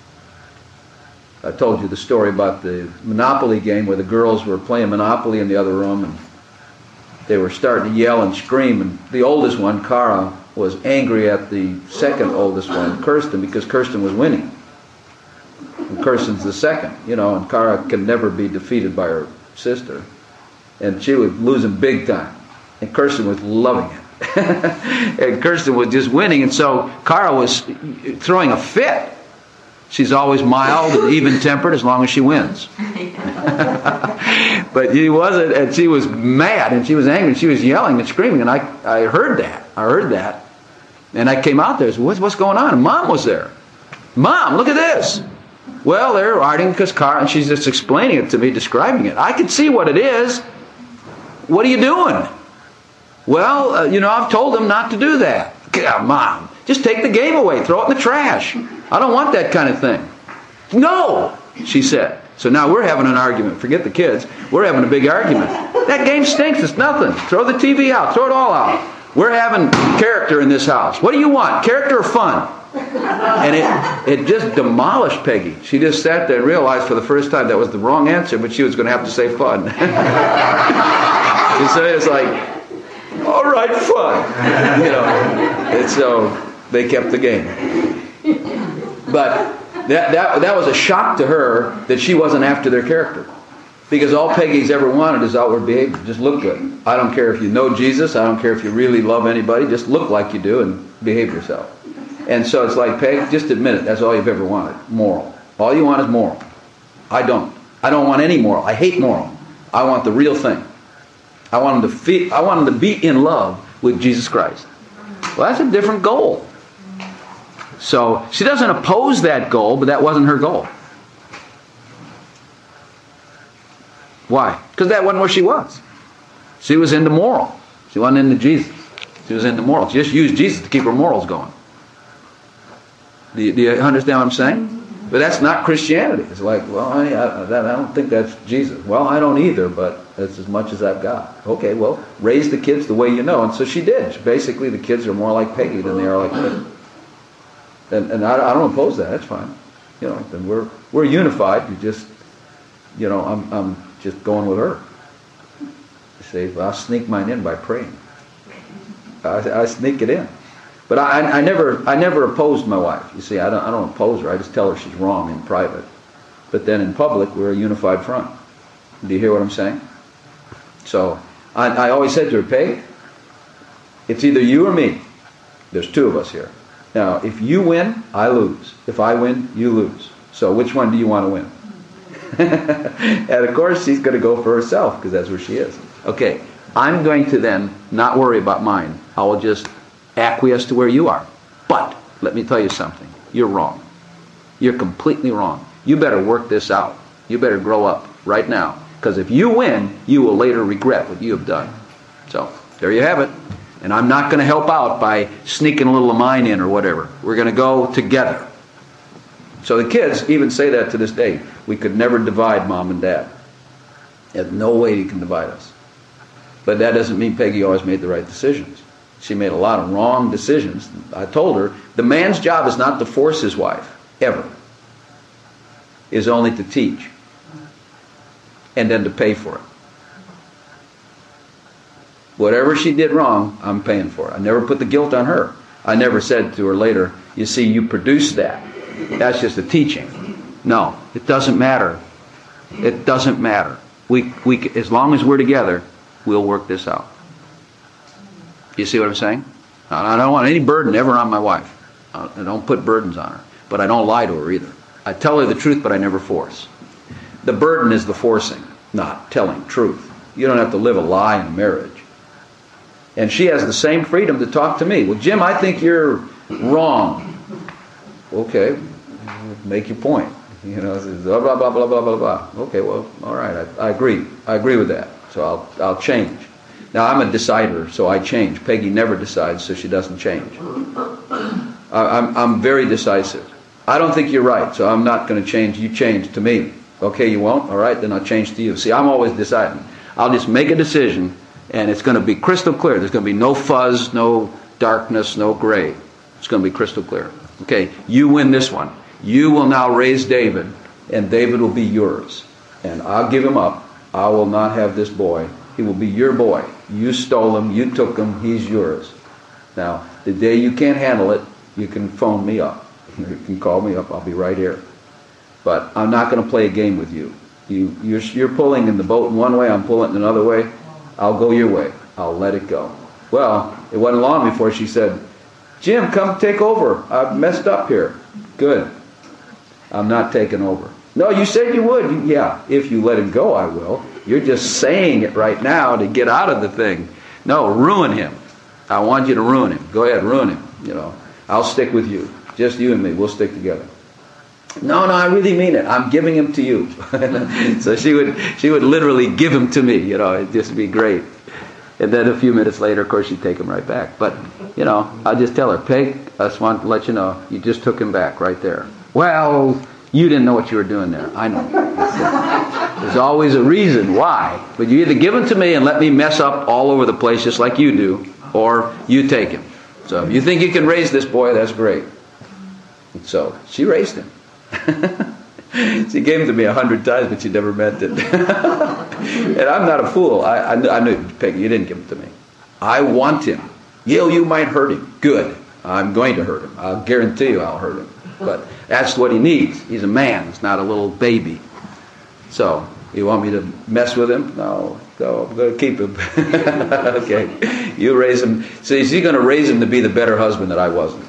I told you the story about the Monopoly game where the girls were playing Monopoly in the other room, and they were starting to yell and scream, and the oldest one, Cara, was angry at the second oldest one, Kirsten, because Kirsten was winning. And Kirsten's the second, you know, and Cara can never be defeated by her sister. And she was losing big time. And Kirsten was loving it. And Kirsten was just winning, and so Cara was throwing a fit. She's always mild and even-tempered as long as she wins. But she wasn't, and she was mad, and she was angry, and she was yelling and screaming, and I, I heard that. I heard that. And I came out there and said, what's, what's going on? And Mom was there. Mom, look at this. Well, they're arguing because Cara, and she's just explaining it to me, describing it. I can see what it is. What are you doing? Well, uh, you know, I've told them not to do that. God, Mom, just take the game away. Throw it in the trash. I don't want that kind of thing. No, she said. So now we're having an argument. Forget the kids. We're having a big argument. That game stinks. It's nothing. Throw the T V out. Throw it all out. We're having character in this house. What do you want? Character or fun? And it, it just demolished Peggy. She just sat there and realized for the first time that was the wrong answer, but she was going to have to say fun. And so it's like, all right, fun. You know. And so they kept the game. But that, that, that was a shock to her that she wasn't after their character. Because all Peggy's ever wanted is outward behavior. Just look good. I don't care if you know Jesus. I don't care if you really love anybody. Just look like you do and behave yourself. And so it's like, Peg, just admit it. That's all you've ever wanted. Moral. All you want is moral. I don't. I don't want any moral. I hate moral. I want the real thing. I want them to feel, I want them to be in love with Jesus Christ. Well, that's a different goal. So she doesn't oppose that goal, but that wasn't her goal. Why? Because that wasn't where she was. She was into moral. She wasn't into Jesus. She was into moral. She just used Jesus to keep her morals going. Do you, do you understand what I'm saying? But that's not Christianity. It's like, well, I, I, I don't think that's Jesus. Well, I don't either, but that's as much as I've got. Okay, well, raise the kids the way you know. And so she did. Basically, the kids are more like Peggy than they are like me. And, and I, I don't oppose that. That's fine. You know, then we're we're unified. You just, you know, I'm I'm just going with her. You say, well, I'll sneak mine in by praying. I, I sneak it in. But I, I never I never opposed my wife. You see, I don't I don't oppose her. I just tell her she's wrong in private. But then in public, we're a unified front. Do you hear what I'm saying? So I, I always said to her, Peg, it's either you or me. There's two of us here. Now, if you win, I lose. If I win, you lose. So which one do you want to win? And of course, she's going to go for herself because that's where she is. Okay, I'm going to then not worry about mine. I will just acquiesce to where you are. But let me tell you something. You're wrong. You're completely wrong. You better work this out. You better grow up right now. Because if you win, you will later regret what you have done. So, there you have it. And I'm not going to help out by sneaking a little of mine in or whatever. We're going to go together. So the kids even say that to this day. We could never divide Mom and Dad. There's no way you can divide us. But that doesn't mean Peggy always made the right decisions. She made a lot of wrong decisions. I told her, the man's job is not to force his wife, ever. It is only to teach. And then to pay for it. Whatever she did wrong, I'm paying for it. I never put the guilt on her. I never said to her later, you see, you produced that. That's just a teaching. No, it doesn't matter. It doesn't matter. We, we, as long as we're together, we'll work this out. You see what I'm saying? I don't want any burden ever on my wife. I don't put burdens on her. But I don't lie to her either. I tell her the truth, but I never force. The burden is the forcing, not telling truth. You don't have to live a lie in a marriage. And she has the same freedom to talk to me. Well, Jim, I think you're wrong. Okay, make your point. You know, blah, blah, blah, blah, blah, blah, blah. Okay, well, all right, I, I agree. I agree with that. So I'll, I'll change. Now, I'm a decider, so I change. Peggy never decides, so she doesn't change. I, I'm, I'm very decisive. I don't think you're right, so I'm not going to change. You change to me. Okay, you won't? All right, then I'll change to you. See, I'm always deciding. I'll just make a decision, and it's going to be crystal clear. There's going to be no fuzz, no darkness, no gray. It's going to be crystal clear. Okay, you win this one. You will now raise David, and David will be yours. And I'll give him up. I will not have this boy. He will be your boy. You stole him. You took him. He's yours. Now, the day you can't handle it, you can phone me up. You can call me up. I'll be right here. But I'm not going to play a game with you. You you're, you're pulling in the boat in one way. I'm pulling it in another way. I'll go your way. I'll let it go. Well, it wasn't long before she said, Jim, come take over. I've messed up here. Good. I'm not taking over. No, you said you would. Yeah, if you let him go, I will. You're just saying it right now to get out of the thing. No, ruin him. I want you to ruin him. Go ahead, ruin him. You know, I'll stick with you. Just you and me. We'll stick together. No, no, I really mean it. I'm giving him to you. So she would, she would literally give him to me. You know, it'd just be great. And then a few minutes later, of course, she'd take him right back. But, you know, I'll just tell her, Peg, I just want to let you know, you just took him back right there. Well, you didn't know what you were doing there. I know. There's always a reason why. But you either give him to me and let me mess up all over the place just like you do, or you take him. So if you think you can raise this boy, that's great. So she raised him. She gave him to me a hundred times, but she never meant it. And I'm not a fool. I, I, knew, I knew, Peggy, you didn't give him to me. I want him. Yale, you might hurt him. Good. I'm going to hurt him. I'll guarantee you I'll hurt him. But that's what he needs. He's a man. He's not a little baby. So, you want me to mess with him? No. Go. I'm going to keep him. Okay. You raise him. So is he going to raise him to be the better husband that I wasn't?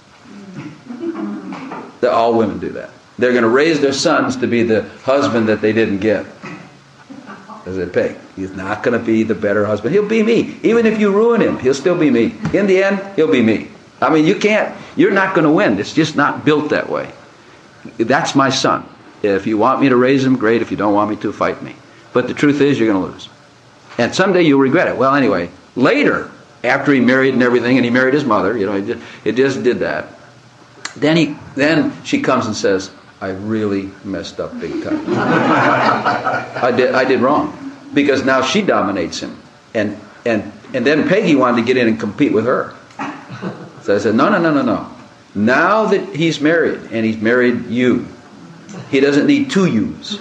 All women do that. They're going to raise their sons to be the husband that they didn't get. As a pig. He's not going to be the better husband. He'll be me. Even if you ruin him, he'll still be me. In the end, he'll be me. I mean, you can't, you're not going to win. It's just not built that way. That's my son. If you want me to raise him, great. If you don't want me to, fight me. But the truth is, you're going to lose. And someday you'll regret it. Well, anyway, later, after he married and everything, and he married his mother, you know, it just, it just did that. Then he, then she comes and says, I really messed up big time. I did, I did wrong. Because now she dominates him. And, and, and then Peggy wanted to get in and compete with her. So I said, no, no, no, no, no. Now that he's married, and he's married you, he doesn't need two yous.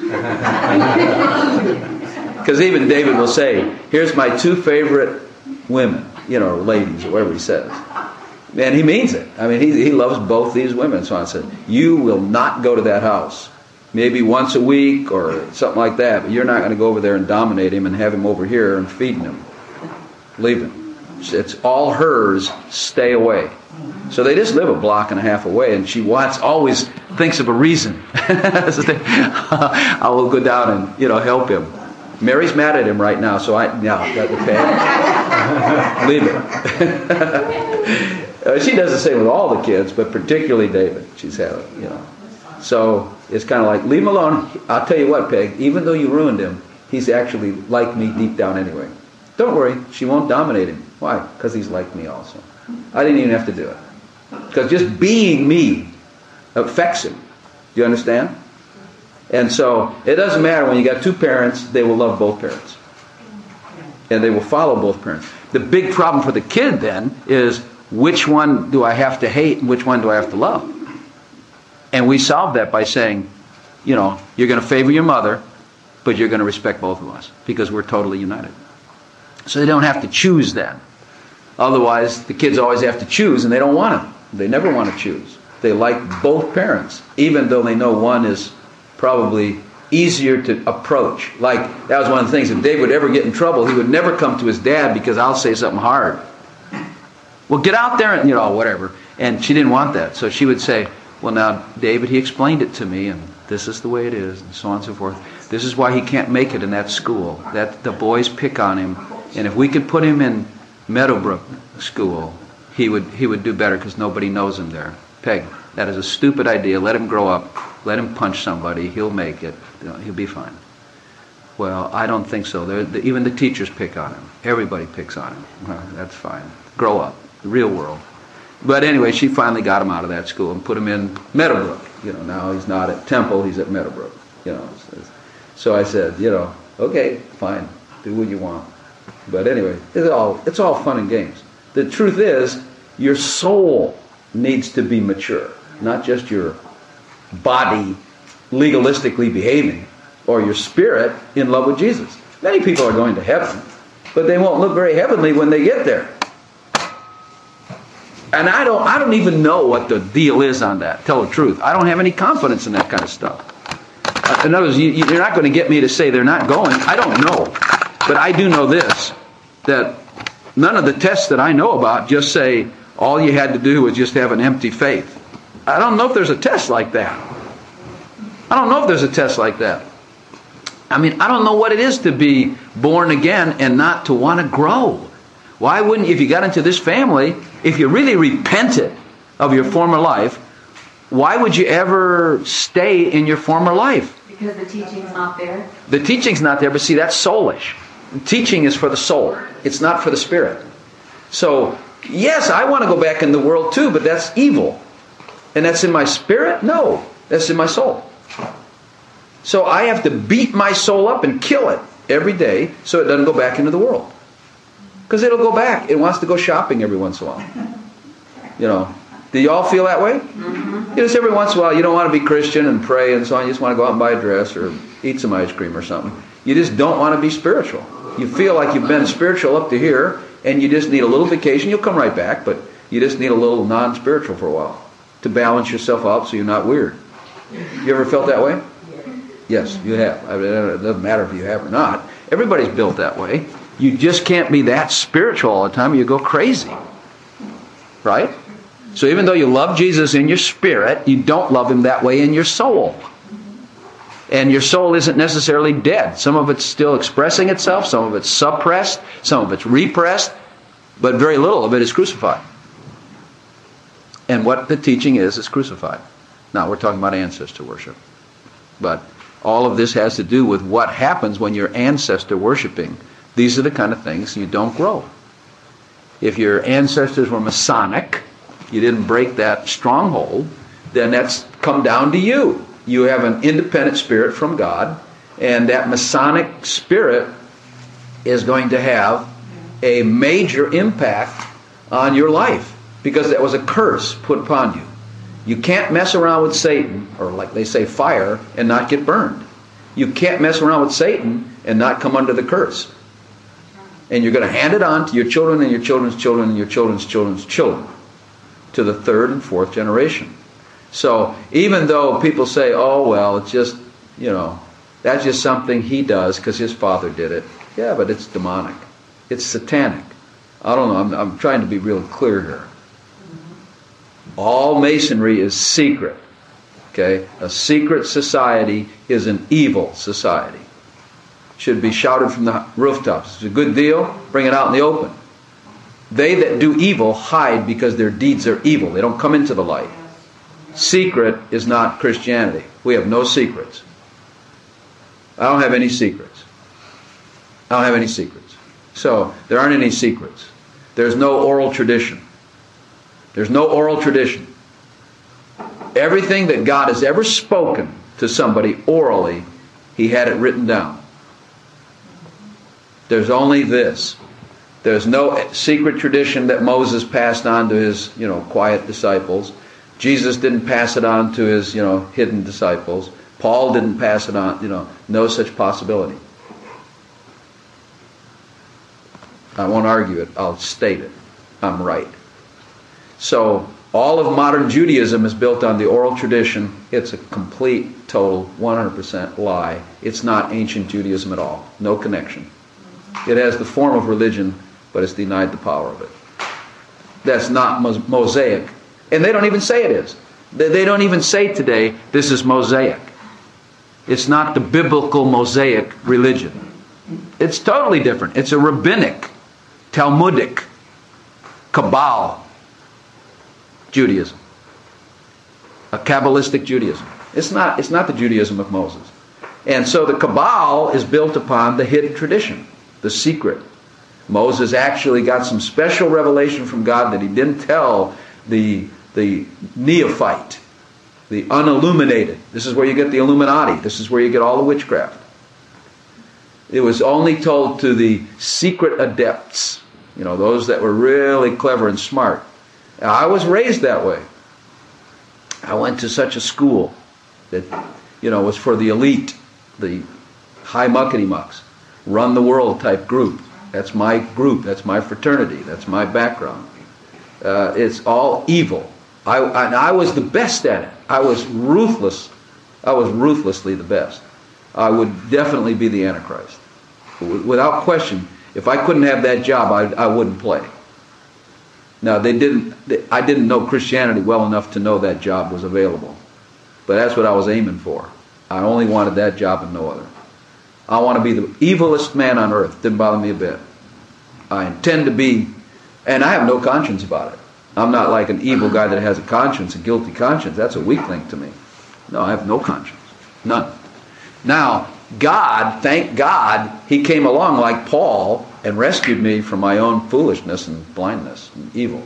Because even David will say, here's my two favorite women, you know, ladies, or whatever he says. And he means it. I mean, he, he loves both these women. So I said, you will not go to that house. Maybe once a week or something like that. But you're not going to go over there and dominate him and have him over here and feeding him. Leave him. It's all hers. Stay away. So they just live a block and a half away. And she wants, always thinks of a reason. I will go down and, you know, help him. Mary's mad at him right now. So I, now, got the pay. Leave him. Uh, she does the same with all the kids, but particularly David. She's had it, you know. So it's kind of like, leave him alone. I'll tell you what, Peg, even though you ruined him, he's actually like me deep down anyway. Don't worry, she won't dominate him. Why? Because he's like me also. I didn't even have to do it. Because just being me affects him. Do you understand? And so it doesn't matter when you got two parents, they will love both parents. And they will follow both parents. The big problem for the kid then is, which one do I have to hate and which one do I have to love? And we solve that by saying, you know, you're going to favor your mother, but you're going to respect both of us because we're totally united. So they don't have to choose then. Otherwise, the kids always have to choose and they don't want to. They never want to choose. They like both parents, even though they know one is probably easier to approach. Like, that was one of the things, if Dave would ever get in trouble, he would never come to his dad because I'll say something hard. Well, get out there and, you know, whatever. And she didn't want that. So she would say, well, now, David, he explained it to me, and this is the way it is, and so on and so forth. This is why he can't make it in that school. That the boys pick on him. And if we could put him in Meadowbrook School, he would he would do better because nobody knows him there. Peg, that is a stupid idea. Let him grow up. Let him punch somebody. He'll make it. You know, he'll be fine. Well, I don't think so. The, even the teachers pick on him. Everybody picks on him. Well, that's fine. Grow up. The real world. But anyway, she finally got him out of that school and put him in Meadowbrook. You know, now he's not at Temple. He's at Meadowbrook. You know. So I said, you know, okay, fine. Do what you want. But anyway, it's all it's all fun and games. The truth is, your soul needs to be mature, not just your body legalistically behaving, or your spirit in love with Jesus. Many people are going to heaven, but they won't look very heavenly when they get there. And I don't I don't even know what the deal is on that, tell the truth. I don't have any confidence in that kind of stuff. In other words, you, you're not going to get me to say they're not going. I don't know. But I do know this, that none of the tests that I know about just say all you had to do was just have an empty faith. I don't know if there's a test like that. I don't know if there's a test like that. I mean, I don't know what it is to be born again and not to want to grow. Why wouldn't, if you got into this family, if you really repented of your former life, why would you ever stay in your former life? Because the teaching's not there. The teaching's not there, but see, that's soulish. Teaching is for the soul. It's not for the spirit. So, yes, I want to go back in the world too, but that's evil. And that's in my spirit? No, that's in my soul. So I have to beat my soul up and kill it every day so it doesn't go back into the world. Because it'll go back. It wants to go shopping every once in a while. You know, do you all feel that way? Mm-hmm. Just every once in a while you don't want to be Christian and pray and so on. You just want to go out and buy a dress or eat some ice cream or something. You just don't want to be spiritual. You feel like you've been spiritual up to here and you just need a little vacation. You'll come right back, but you just need a little non-spiritual for a while to balance yourself out so you're not weird. You ever felt that way? Yes, you have. I mean, it doesn't matter if you have or not. Everybody's built that way. You just can't be that spiritual all the time or you go crazy. Right? So even though you love Jesus in your spirit, you don't love Him that way in your soul. And your soul isn't necessarily dead. Some of it's still expressing itself, some of it's suppressed, some of it's repressed, but very little of it is crucified. And what the teaching is, is crucified. Now, we're talking about ancestor worship. But all of this has to do with what happens when you're ancestor worshiping. These are the kind of things you don't grow. If your ancestors were Masonic, you didn't break that stronghold, then that's come down to you. You have an independent spirit from God, and that Masonic spirit is going to have a major impact on your life because that was a curse put upon you. You can't mess around with Satan, or like they say, fire, and not get burned. You can't mess around with Satan and not come under the curse. And you're going to hand it on to your children and your children's children and your children's children's children to the third and fourth generation. So even though people say, oh, well, it's just, you know, that's just something he does because his father did it. Yeah, but it's demonic. It's satanic. I don't know. I'm, I'm trying to be real clear here. All Masonry is secret. Okay? A secret society is an evil society. Should be shouted from the rooftops. It's a good deal. Bring it out in the open. They that do evil hide because their deeds are evil. They don't come into the light. Secret is not Christianity. We have no secrets. I don't have any secrets. I don't have any secrets. So, there aren't any secrets. There's no oral tradition. There's no oral tradition. Everything that God has ever spoken to somebody orally, He had it written down. There's only this. There's no secret tradition that Moses passed on to his, you know, quiet disciples. Jesus didn't pass it on to his, you know, hidden disciples. Paul didn't pass it on, you know, no such possibility. I won't argue it. I'll state it. I'm right. So, all of modern Judaism is built on the oral tradition. It's a complete, total, one hundred percent lie. It's not ancient Judaism at all. No connection. It has the form of religion, but it's denied the power of it. That's not Mosaic. And they don't even say it is. They they don't even say today, this is Mosaic. It's not the biblical Mosaic religion. It's totally different. It's a rabbinic, Talmudic, Kabbal Judaism. A Kabbalistic Judaism. It's not, it's not the Judaism of Moses. And so the Kabbal is built upon the hidden tradition, the secret. Moses actually got some special revelation from God that he didn't tell the, the neophyte, the unilluminated. This is where you get the Illuminati. This is where you get all the witchcraft. It was only told to the secret adepts, you know, those that were really clever and smart. Now, I was raised that way. I went to such a school that, you know, was for the elite, the high muckety mucks, run the world type group. That's my group. That's my fraternity. That's my background. Uh, it's all evil. I, I, I was the best at it. I was ruthless. I was ruthlessly the best. I would definitely be the Antichrist. Without question, if I couldn't have that job, I, I wouldn't play. Now, they didn't. They, I didn't know Christianity well enough to know that job was available. But that's what I was aiming for. I only wanted that job and no other. I want to be the evilest man on earth. Didn't bother me a bit. I intend to be, and I have no conscience about it. I'm not like an evil guy that has a conscience, a guilty conscience. That's a weak link to me. No, I have no conscience. None. Now, God, thank God, He came along like Paul and rescued me from my own foolishness and blindness and evil.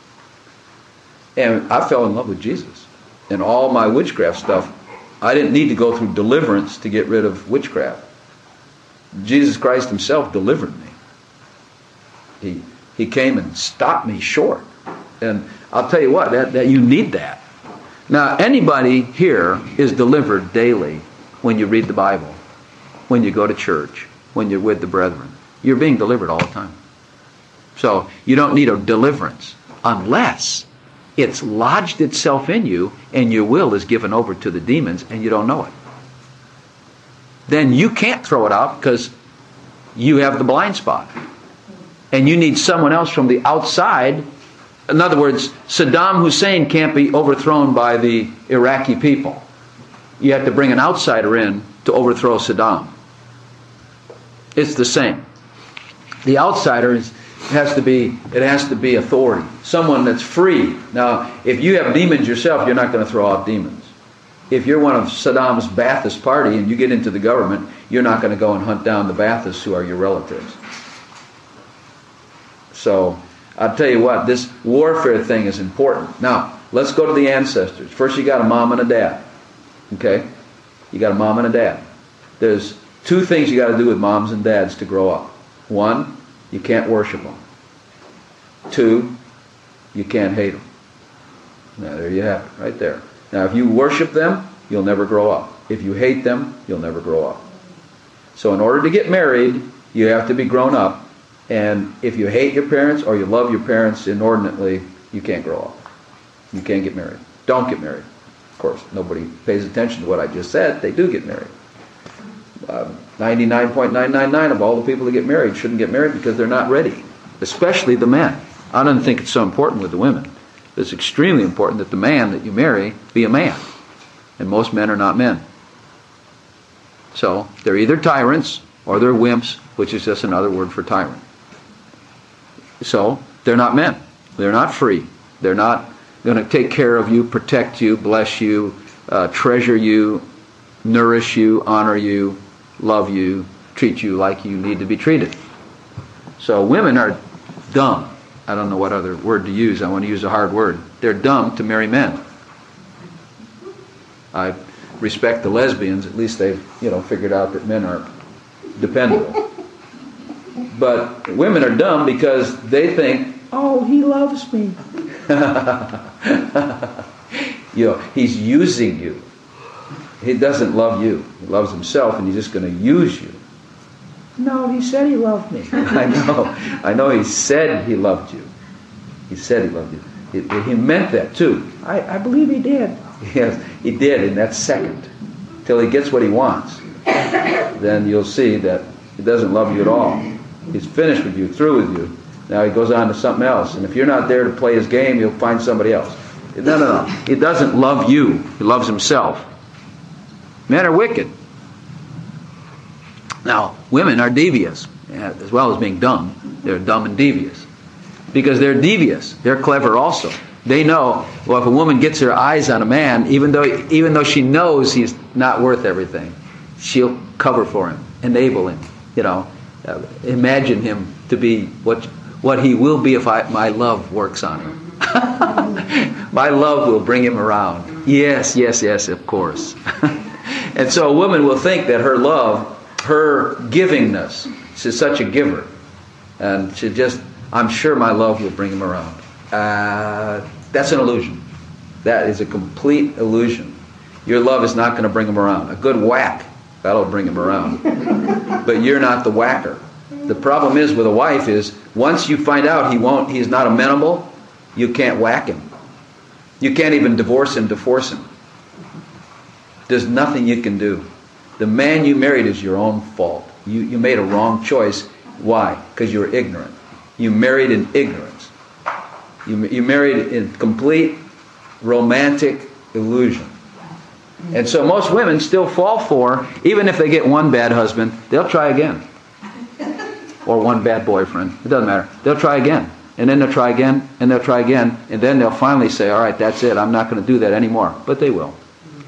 And I fell in love with Jesus. And all my witchcraft stuff, I didn't need to go through deliverance to get rid of witchcraft. Jesus Christ Himself delivered me. He, he came and stopped me short. And I'll tell you what, that, that you need that. Now, anybody here is delivered daily when you read the Bible, when you go to church, when you're with the brethren. You're being delivered all the time. So you don't need a deliverance unless it's lodged itself in you and your will is given over to the demons and you don't know it. Then you can't throw it out because you have the blind spot. And you need someone else from the outside. In other words, Saddam Hussein can't be overthrown by the Iraqi people. You have to bring an outsider in to overthrow Saddam. It's the same. The outsider is, has to be, it has to be authority. Someone that's free. Now, if you have demons yourself, you're not going to throw out demons. If you're one of Saddam's Ba'athist party and you get into the government, you're not going to go and hunt down the Ba'athists who are your relatives. So, I'll tell you what, this warfare thing is important. Now, let's go to the ancestors. First, you got a mom and a dad. Okay? You got a mom and a dad. There's two things you got to do with moms and dads to grow up. One, you can't worship them. Two, you can't hate them. Now, there you have it, right there. Now, if you worship them, you'll never grow up. If you hate them, you'll never grow up. So in order to get married, you have to be grown up. And if you hate your parents or you love your parents inordinately, you can't grow up. You can't get married. Don't get married. Of course, nobody pays attention to what I just said. They do get married. Uh, ninety-nine point nine nine nine of all the people that get married shouldn't get married because they're not ready. Especially the men. I don't think it's so important with the women. It's extremely important that the man that you marry be a man. And most men are not men. So, they're either tyrants or they're wimps, which is just another word for tyrant. So, they're not men. They're not free. They're not going to take care of you, protect you, bless you, uh, treasure you, nourish you, honor you, love you, treat you like you need to be treated. So women are dumb. I don't know what other word to use. I want to use a hard word. They're dumb to marry men. I respect the lesbians. At least they've, you know, figured out that men are dependable. But women are dumb because they think, oh, he loves me. You know, he's using you. He doesn't love you. He loves himself, and he's just going to use you. No, he said he loved me. I know. I know he said he loved you. He said he loved you. He, he meant that too. I, I believe he did. Yes, he did in that second. Till he gets what he wants. Then you'll see that he doesn't love you at all. He's finished with you, through with you. Now he goes on to something else. And if you're not there to play his game, he'll find somebody else. No, no, no. He doesn't love you. He loves himself. Men are wicked. Now, women are devious, as well as being dumb. They're dumb and devious. Because they're devious. They're clever also. They know, well, if a woman gets her eyes on a man, even though even though she knows he's not worth everything, she'll cover for him, enable him, you know, uh, imagine him to be what what he will be if I, my love works on him. My love will bring him around. Yes, yes, yes, of course. And so a woman will think that her love, her givingness, she's such a giver, and she just, I'm sure my love will bring him around. Uh, that's an illusion. That is a complete illusion. Your love is not going to bring him around. A good whack, that'll bring him around. But you're not the whacker. The problem is with a wife is once you find out he won't, he's not amenable, you can't whack him. You can't even divorce him to force him. There's nothing you can do. The man you married is your own fault. You, you made a wrong choice. Why? Because you were ignorant. You married in ignorance. You, you married in complete romantic illusion. And so most women still fall for, even if they get one bad husband, they'll try again. Or one bad boyfriend. It doesn't matter. They'll try again. And then they'll try again, and they'll try again, and then they'll finally say, all right, that's it. I'm not going to do that anymore. But they will.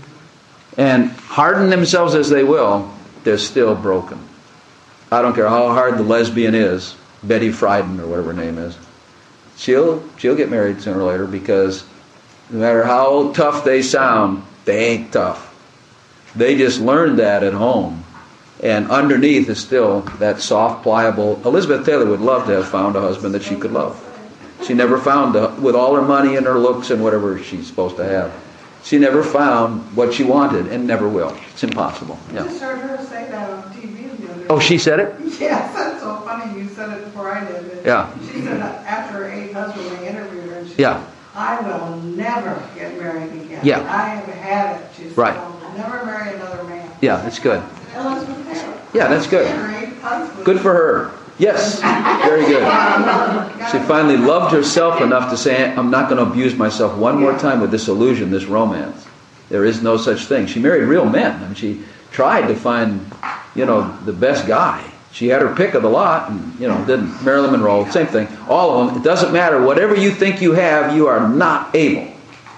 And harden themselves as they will, they're still broken. I don't care how hard the lesbian is, Betty Friedan or whatever her name is. She'll she'll get married sooner or later because no matter how tough they sound, they ain't tough. They just learned that at home. And underneath is still that soft, pliable. Elizabeth Taylor would love to have found a husband that she could love. She never found, a, with all her money and her looks and whatever she's supposed to have, she never found what she wanted and never will. It's impossible. I Yeah. just heard her say that on T V the other day. Oh, she said it? Yes, that's so funny. You said it before I did. But Yeah. She said after her eighth husband, they interviewed her, and she Yeah. said, I will never get married again. Yeah. I have had it. She said, Right. I'll never marry another man. Yeah, that's good. Elizabeth Taylor. Yeah, that's good. Her eighth husband. Good for her. Yes, very good. She finally loved herself enough to say, I'm not going to abuse myself one more time with this illusion, this romance. There is no such thing. She married real men. I mean, she tried to find, you know, the best guy. She had her pick of the lot, and, you know, didn't. Marilyn Monroe, same thing. All of them. It doesn't matter. Whatever you think you have, you are not able.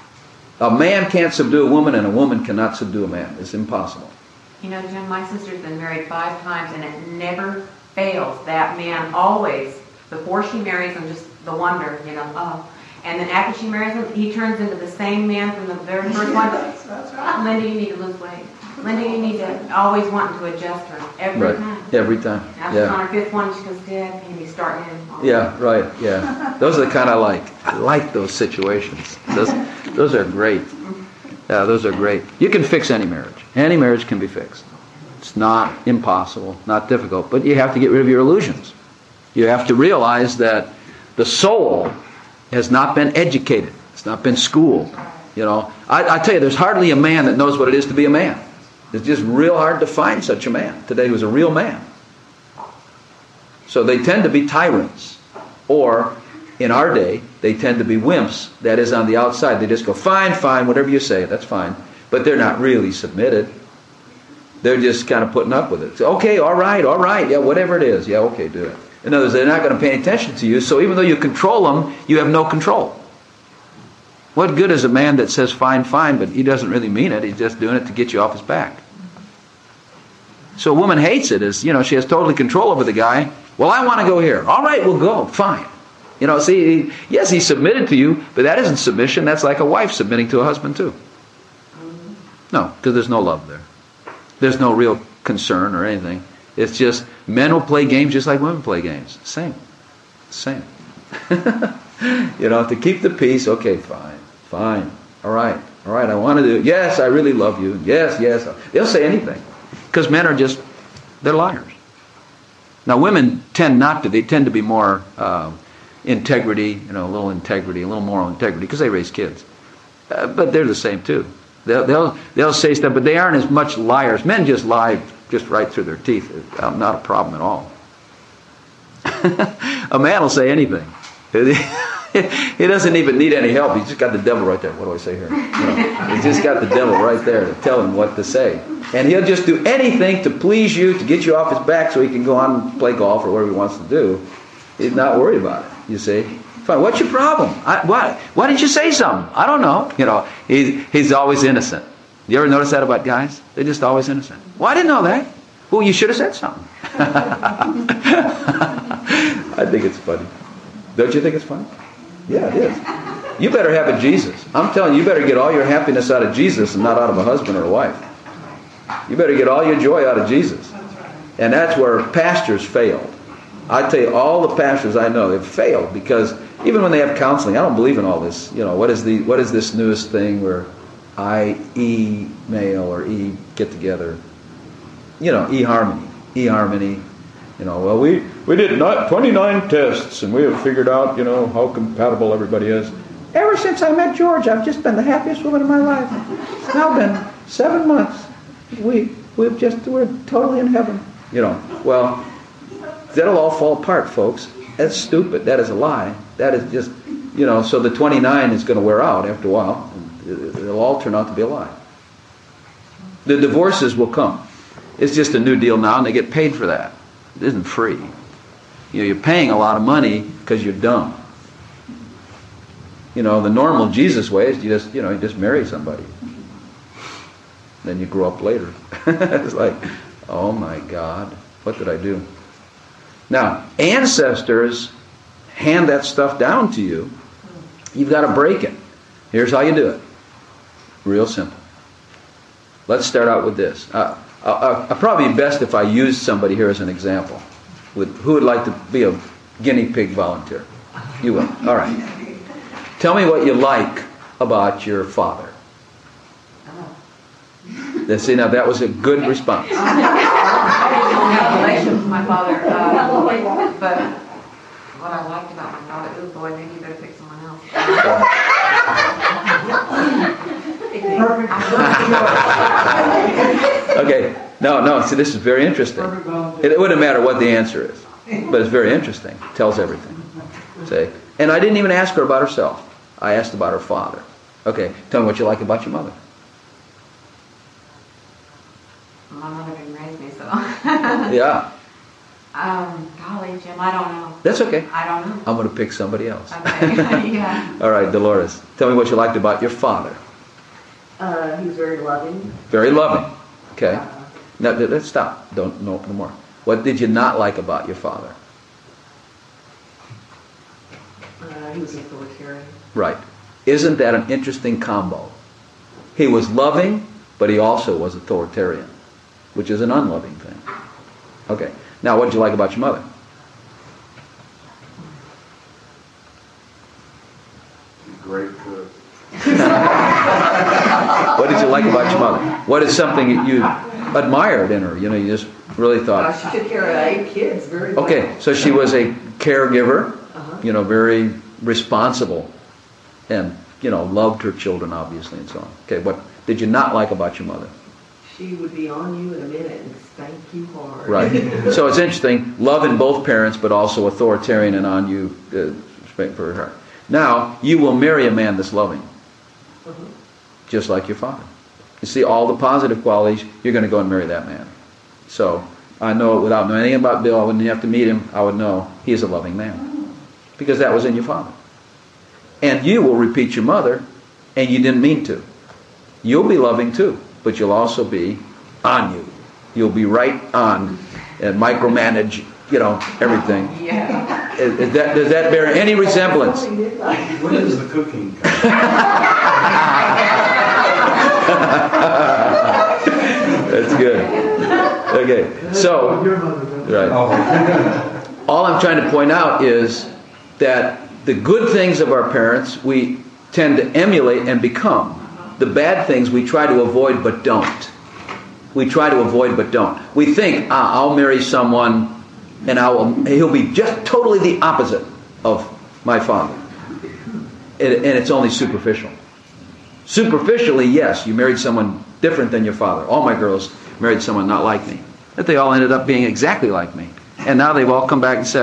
A man can't subdue a woman, and a woman cannot subdue a man. It's impossible. You know, Jim, my sister's been married five times, and it never fails. That man always, before she marries him, just the wonder, you know, oh. And then after she marries him, he turns into the same man from the very first one. That's, that's right. Linda, you need to lose weight. Linda, you need to always wanting to adjust her every Right. time. Every time. After on Yeah. her fifth one, she goes, Dad, and he's starting in. Yeah, right. Yeah. Those are the kind I like. I like those situations. Those, those are great. Yeah, those are great. You can fix any marriage. Any marriage can be fixed. It's not impossible, not difficult, but you have to get rid of your illusions. You have to realize that the soul has not been educated. It's not been schooled. You know, I, I tell you, there's hardly a man that knows what it is to be a man. It's just real hard to find such a man today who's a real man. So they tend to be tyrants. Or, in our day, they tend to be wimps. That is, on the outside, they just go, fine, fine, whatever you say, that's fine. But they're not really submitted. They're just kind of putting up with it. So, okay, all right, all right, yeah, whatever it is. Yeah, okay, do it. In other words, they're not going to pay attention to you, so even though you control them, you have no control. What good is a man that says fine, fine, but he doesn't really mean it, he's just doing it to get you off his back? So a woman hates it, as, you know, she has total control over the guy. Well, I want to go here. All right, we'll go, fine. You know, see, yes, he submitted to you, but that isn't submission, that's like a wife submitting to a husband too. No, because there's no love there. There's no real concern or anything. It's just, men will play games just like women play games. Same. Same. You know, to keep the peace, okay, fine, fine. All right, all right, I want to do it. Yes, I really love you. Yes, yes. They'll say anything. Because men are just, they're liars. Now, women tend not to. They tend to be more uh, integrity, you know, a little integrity, a little moral integrity, because they raise kids. Uh, but they're the same, too. They'll, they'll, they'll say stuff, but they aren't as much liars. Men just lie just right through their teeth. It's not a problem at all. A man will say anything. He doesn't even need any help. He's just got the devil right there. What do I say here? You know, he's just got the devil right there to tell him what to say. And he'll just do anything to please you, to get you off his back so he can go on and play golf or whatever he wants to do. He's not worried about it, you see. Fine. What's your problem? I, why, why didn't you say something? I don't know. You know, he's, he's always innocent. You ever notice that about guys? They're just always innocent. Well, I didn't know that. Well, you should have said something. I think it's funny. Don't you think it's funny? Yeah, it is. You better have a Jesus. I'm telling you, you better get all your happiness out of Jesus and not out of a husband or a wife. You better get all your joy out of Jesus. And that's where pastors failed. I tell you, all the pastors I know, they've failed because even when they have counseling, I don't believe in all this. You know, what is the what is this newest thing where I email or e get together? You know, e-harmony, e-harmony. You know, well, we, we did not twenty-nine tests, and we have figured out, you know, how compatible everybody is. Ever since I met George, I've just been the happiest woman in my life. It's now been seven months. We, we've just, we're totally in heaven. You know, well, that'll all fall apart, folks. That's stupid. That is a lie. That is just, you know, so the twenty-nine is going to wear out after a while. It'll all turn out to be a lie. The divorces will come. It's just a new deal now, and they get paid for that. It isn't free. You know, you're paying a lot of money because you're dumb. You know, the normal Jesus way is you just, you know, you just marry somebody. Then you grow up later. It's like, oh my God, what did I do? Now, ancestors hand that stuff down to you. You've got to break it. Here's how you do it. Real simple. Let's start out with this. Uh, Uh, uh, probably best if I use somebody here as an example. With, who would like to be a guinea pig volunteer? You will. All right. Tell me what you like about your father. Oh. See, now that was a good response. I don't have a relationship with my father, uh, but what I liked about my father, oh boy, maybe you better pick someone else. Okay, no, no, see, this is very interesting. It, it wouldn't matter what the answer is, but it's very interesting. It tells everything. See? And I didn't even ask her about herself. I asked about her father. Okay, tell me what you like about your mother. My mother didn't raise me, so. Yeah. Um, golly, Jim, I don't know. That's okay. I don't know. I'm going to pick somebody else. Okay, yeah. All right, Dolores, tell me what you liked about your father. Uh, he was very loving. Very loving. Okay. Uh, Now, let's stop. Don't, no, no more. What did you not like about your father? uh, he was authoritarian. Right. Isn't that an interesting combo? He was loving, but he also was authoritarian, which is an unloving thing. Okay. Now, what did you like about your mother? Great cook. What did you like about your mother? What is something that you admired in her? You know, you just really Uh, thought. she took care of eight kids very well. Okay, so she was a caregiver, Uh-huh. you know, very responsible, and, you know, loved her children, obviously, and so on. Okay, what did you not like about your mother? She would be on you in a minute and spank you hard. Right. So it's interesting, love in both parents, but also authoritarian and on you, uh, spank for her. Now, you will marry a man that's loving, Uh-huh. just like your father. You see all the positive qualities, you're going to go and marry that man. So, I know without knowing anything about Bill, I wouldn't have to meet him, I would know he's a loving man. Because that was in your father. And you will repeat your mother, and you didn't mean to. You'll be loving too, but you'll also be on you. You'll be right on and micromanage, you know, everything. Yeah. Is, is that, does that bear any resemblance? When is the cooking? That's good. Okay, so, right. All I'm trying to point out is that the good things of our parents we tend to emulate and become. The bad things we try to avoid but don't. We try to avoid but don't. We think, ah, I'll marry someone and I will, he'll be just totally the opposite of my father. And, and it's only superficial. Superficially, yes, you married someone different than your father. All my girls married someone not like me. But they all ended up being exactly like me. And now they've all come back and said,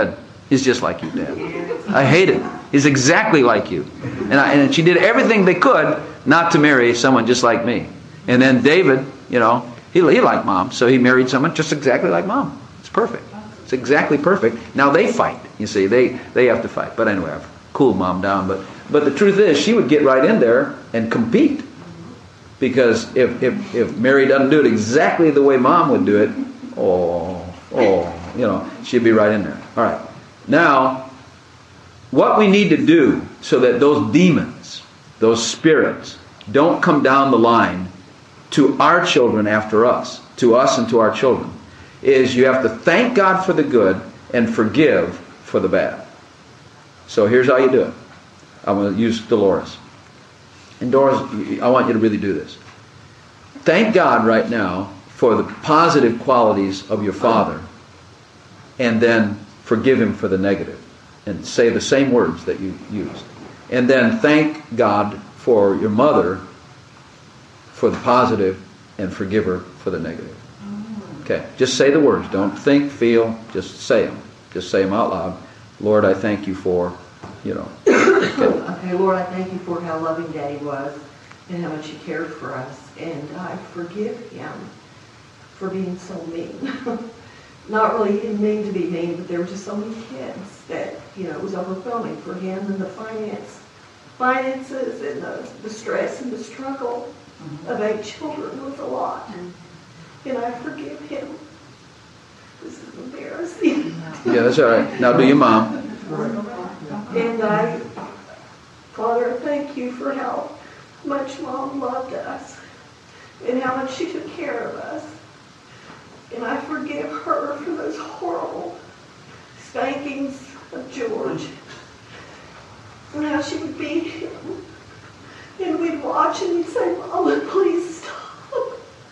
He's just like you, Dad. I hate it. He's exactly like you. And, I, and she did everything they could not to marry someone just like me. And then David, you know, he, he liked Mom, so he married someone just exactly like Mom. It's perfect. It's exactly perfect. Now they fight. You see, they, they have to fight. But anyway, I've cooled Mom down. But but the truth is, she would get right in there and compete. Because if, if, if Mary doesn't do it exactly the way Mom would do it, oh, oh, you know, she'd be right in there. All right. Now, what we need to do so that those demons, those spirits, don't come down the line to our children after us, to us and to our children, is you have to thank God for the good and forgive for the bad. So here's how you do it. I'm going to use Dolores. And Doris, I want you to really do this. Thank God right now for the positive qualities of your father, and then forgive him for the negative. And say the same words that you used. And then thank God for your mother for the positive and forgive her for the negative. Okay, just say the words. Don't think, feel, just say them. Just say them out loud. Lord, I thank you for, you know. Okay. Okay, Lord, I thank you for how loving Daddy was and how much he cared for us. And I forgive him for being so mean. Not really, he didn't mean to be mean, but there were just so many kids that, you know, it was overwhelming for him, and the finance, finances and the, the stress and the struggle mm-hmm. of eight children was a lot. Mm-hmm. And I forgive him. This is embarrassing. Yeah, that's all right. Now do your Mom. And I, Father, thank you for how much Mom loved us and how much she took care of us. And I forgive her for those horrible spankings of George. And how she would beat him. And we'd watch and he'd say, Mama, please stop.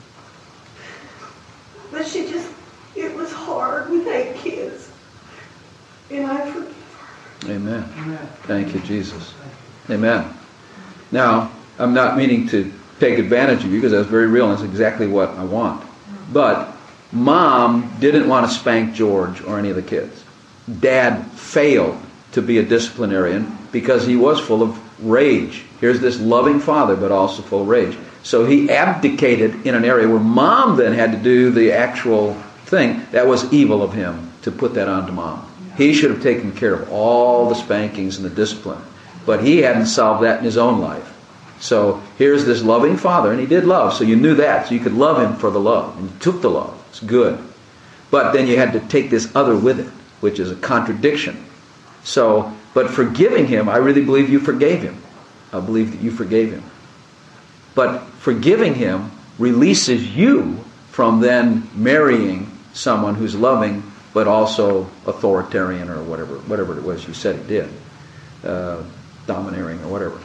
But she just, it was hard with eight kids. And I forgive her. Amen. Thank you, Jesus. Amen. Now, I'm not meaning to take advantage of you because that's very real and that's exactly what I want. But Mom didn't want to spank George or any of the kids. Dad failed to be a disciplinarian because he was full of rage. Here's this loving father, but also full of rage. So he abdicated in an area where Mom then had to do the actual thing. That was evil of him to put that on to Mom. He should have taken care of all the spankings and the discipline. But he hadn't solved that in his own life. So here's this loving father, and he did love, so you knew that. So you could love him for the love, and you took the love. It's good. But then you had to take this other with it, which is a contradiction. So, but forgiving him, I really believe you forgave him. I believe that you forgave him. But forgiving him releases you from then marrying someone who's loving, but also authoritarian or whatever, whatever it was you said he did, uh, domineering or whatever.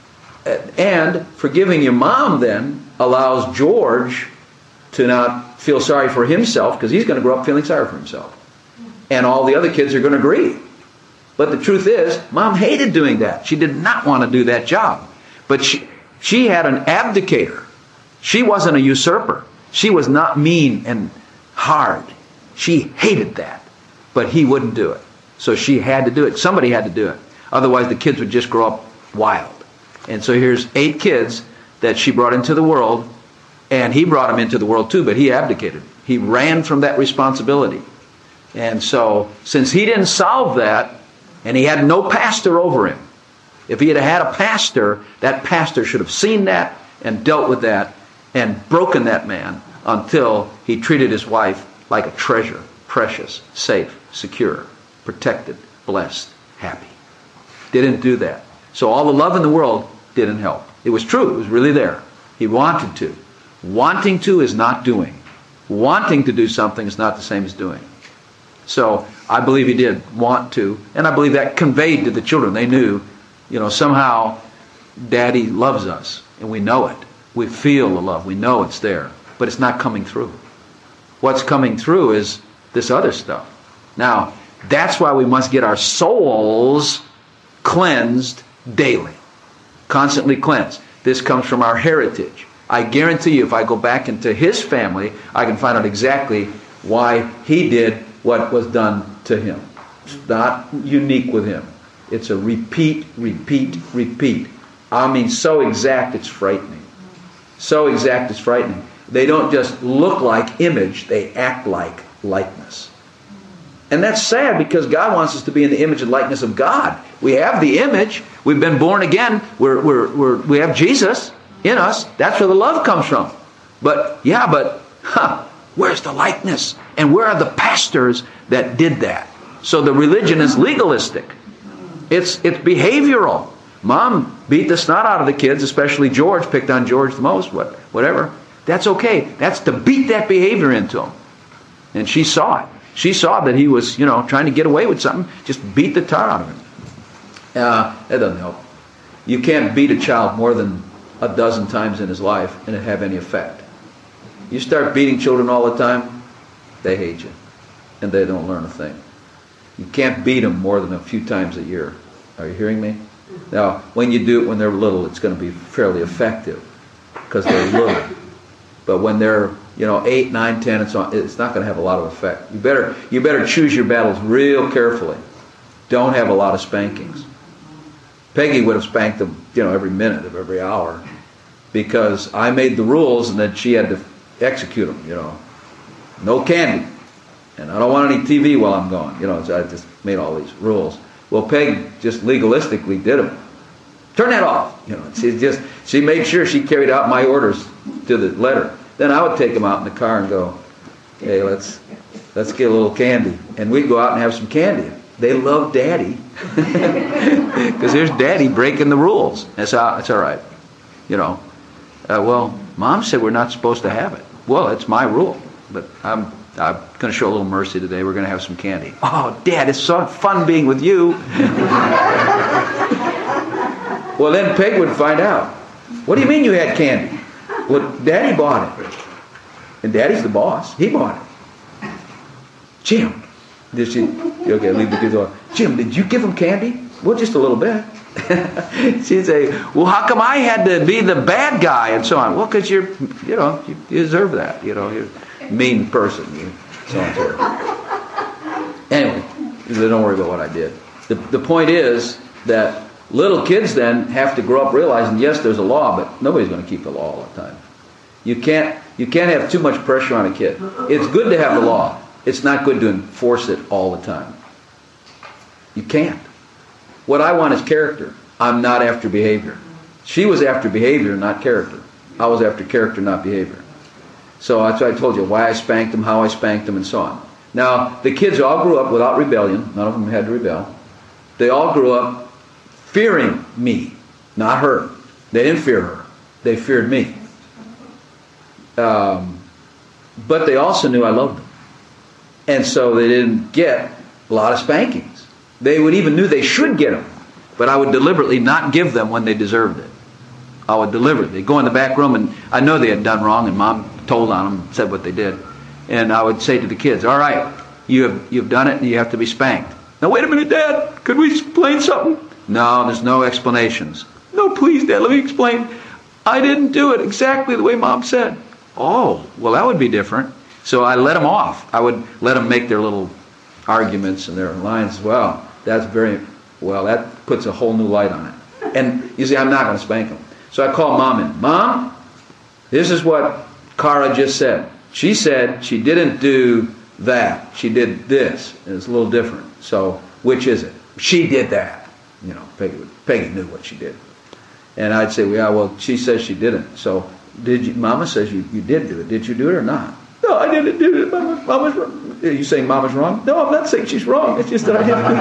And forgiving your mom then allows George to not feel sorry for himself, because he's going to grow up feeling sorry for himself. And all the other kids are going to agree. But the truth is, Mom hated doing that. She did not want to do that job. But she, she had an abdicator. She wasn't a usurper. She was not mean and hard. She hated that. But he wouldn't do it. So she had to do it. Somebody had to do it. Otherwise the kids would just grow up wild. And so here's eight kids that she brought into the world. And he brought them into the world too, but he abdicated. He ran from that responsibility. And so, since he didn't solve that, and he had no pastor over him, if he had had a pastor, that pastor should have seen that and dealt with that and broken that man until he treated his wife like a treasure, precious, safe, secure, protected, blessed, happy. Didn't do that. So all the love in the world didn't help. It was true. It was really there. He wanted to. Wanting to is not doing. Wanting to do something is not the same as doing. So I believe he did want to, and I believe that conveyed to the children. They knew, you know, somehow Daddy loves us, and we know it. We feel the love. We know it's there, but it's not coming through. What's coming through is this other stuff. Now, that's why we must get our souls cleansed daily. Constantly cleansed. This comes from our heritage. I guarantee you, if I go back into his family, I can find out exactly why he did what was done to him. It's not unique with him. It's a repeat, repeat, repeat. I mean, so exact it's frightening. So exact it's frightening. They don't just look like image, they act like likeness. And that's sad because God wants us to be in the image and likeness of God. We have the image. We've been born again. We're, we're, we're, we have Jesus in us. That's where the love comes from. But, yeah, but, huh, where's the likeness? And where are the pastors that did that? So the religion is legalistic. It's, it's behavioral. Mom beat the snot out of the kids, especially George, picked on George the most, what, whatever. That's okay. That's to beat that behavior into him. And she saw it. She saw that he was, you know, trying to get away with something. Just beat the tar out of him. Uh, that doesn't help. You can't beat a child more than a dozen times in his life and it have any effect. You start beating children all the time, they hate you. And they don't learn a thing. You can't beat them more than a few times a year. Are you hearing me? Now, when you do it when they're little, it's going to be fairly effective because they're little. But when they're, you know, eight, nine, ten, it's, on, it's not going to have a lot of effect. You better, you better choose your battles real carefully. Don't have a lot of spankings. Peggy would have spanked them, you know, every minute of every hour because I made the rules and then she had to execute them, you know. No candy. And I don't want any T V while I'm gone. You know, so I just made all these rules. Well, Peg just legalistically did them. Turn that off. You know, she just she made sure she carried out my orders to the letter. Then I would take them out in the car and go, "Hey, let's let's get a little candy," and we'd go out and have some candy. They love Daddy because there's Daddy breaking the rules. That's how, that's all right. You know, uh, well, Mom said we're not supposed to have it. Well, it's my rule, but I'm. I'm going to show a little mercy today. We're going to have some candy. Oh, Dad, it's so fun being with you. Well, then Peg would find out. What do you mean you had candy? Well, Daddy bought it. And Daddy's the boss. He bought it. Jim. Did she, okay, leave the kids on. Jim, did you give him candy? Well, just a little bit. She'd say, well, how come I had to be the bad guy and so on? Well, because you're, you know, you deserve that. You know, you're a mean person. You, so on and so forth. Anyway, don't worry about what I did. The, the point is that little kids then have to grow up realizing, yes, there's a law, but nobody's going to keep the law all the time. You can't, you can't have too much pressure on a kid. It's good to have the law. It's not good to enforce it all the time. You can't. What I want is character. I'm not after behavior. She was after behavior, not character. I was after character, not behavior. So that's why I told you why I spanked them, how I spanked them, and so on. Now, the kids all grew up without rebellion. None of them had to rebel. They all grew up fearing me, not her. They didn't fear her. They feared me. Um, but they also knew I loved them. And so they didn't get a lot of spankings. They would even knew they should get them. But I would deliberately not give them when they deserved it. I would deliberately go in the back room, and I know they had done wrong, and Mom told on them, said what they did. And I would say to the kids, all right, you have, you've done it and you have to be spanked. Now wait a minute, Dad, could we explain something? No, there's no explanations. No, please, Dad, let me explain. I didn't do it exactly the way Mom said. Oh, well, that would be different. So I let them off. I would let them make their little arguments and their lines. Well, that's very, well, that puts a whole new light on it. And you see, I'm not going to spank them. So I call Mom in. Mom, this is what Cara just said. She said she didn't do that. She did this. And it's a little different. So which is it? She did that. You know, Peggy, Peggy knew what she did. And I'd say, well, yeah, well, she says she didn't. So did you, Mama says you, you did do it. Did you do it or not? No, I didn't do it. Mama, Mama's wrong. Are you saying Mama's wrong? No, I'm not saying she's wrong. It's just that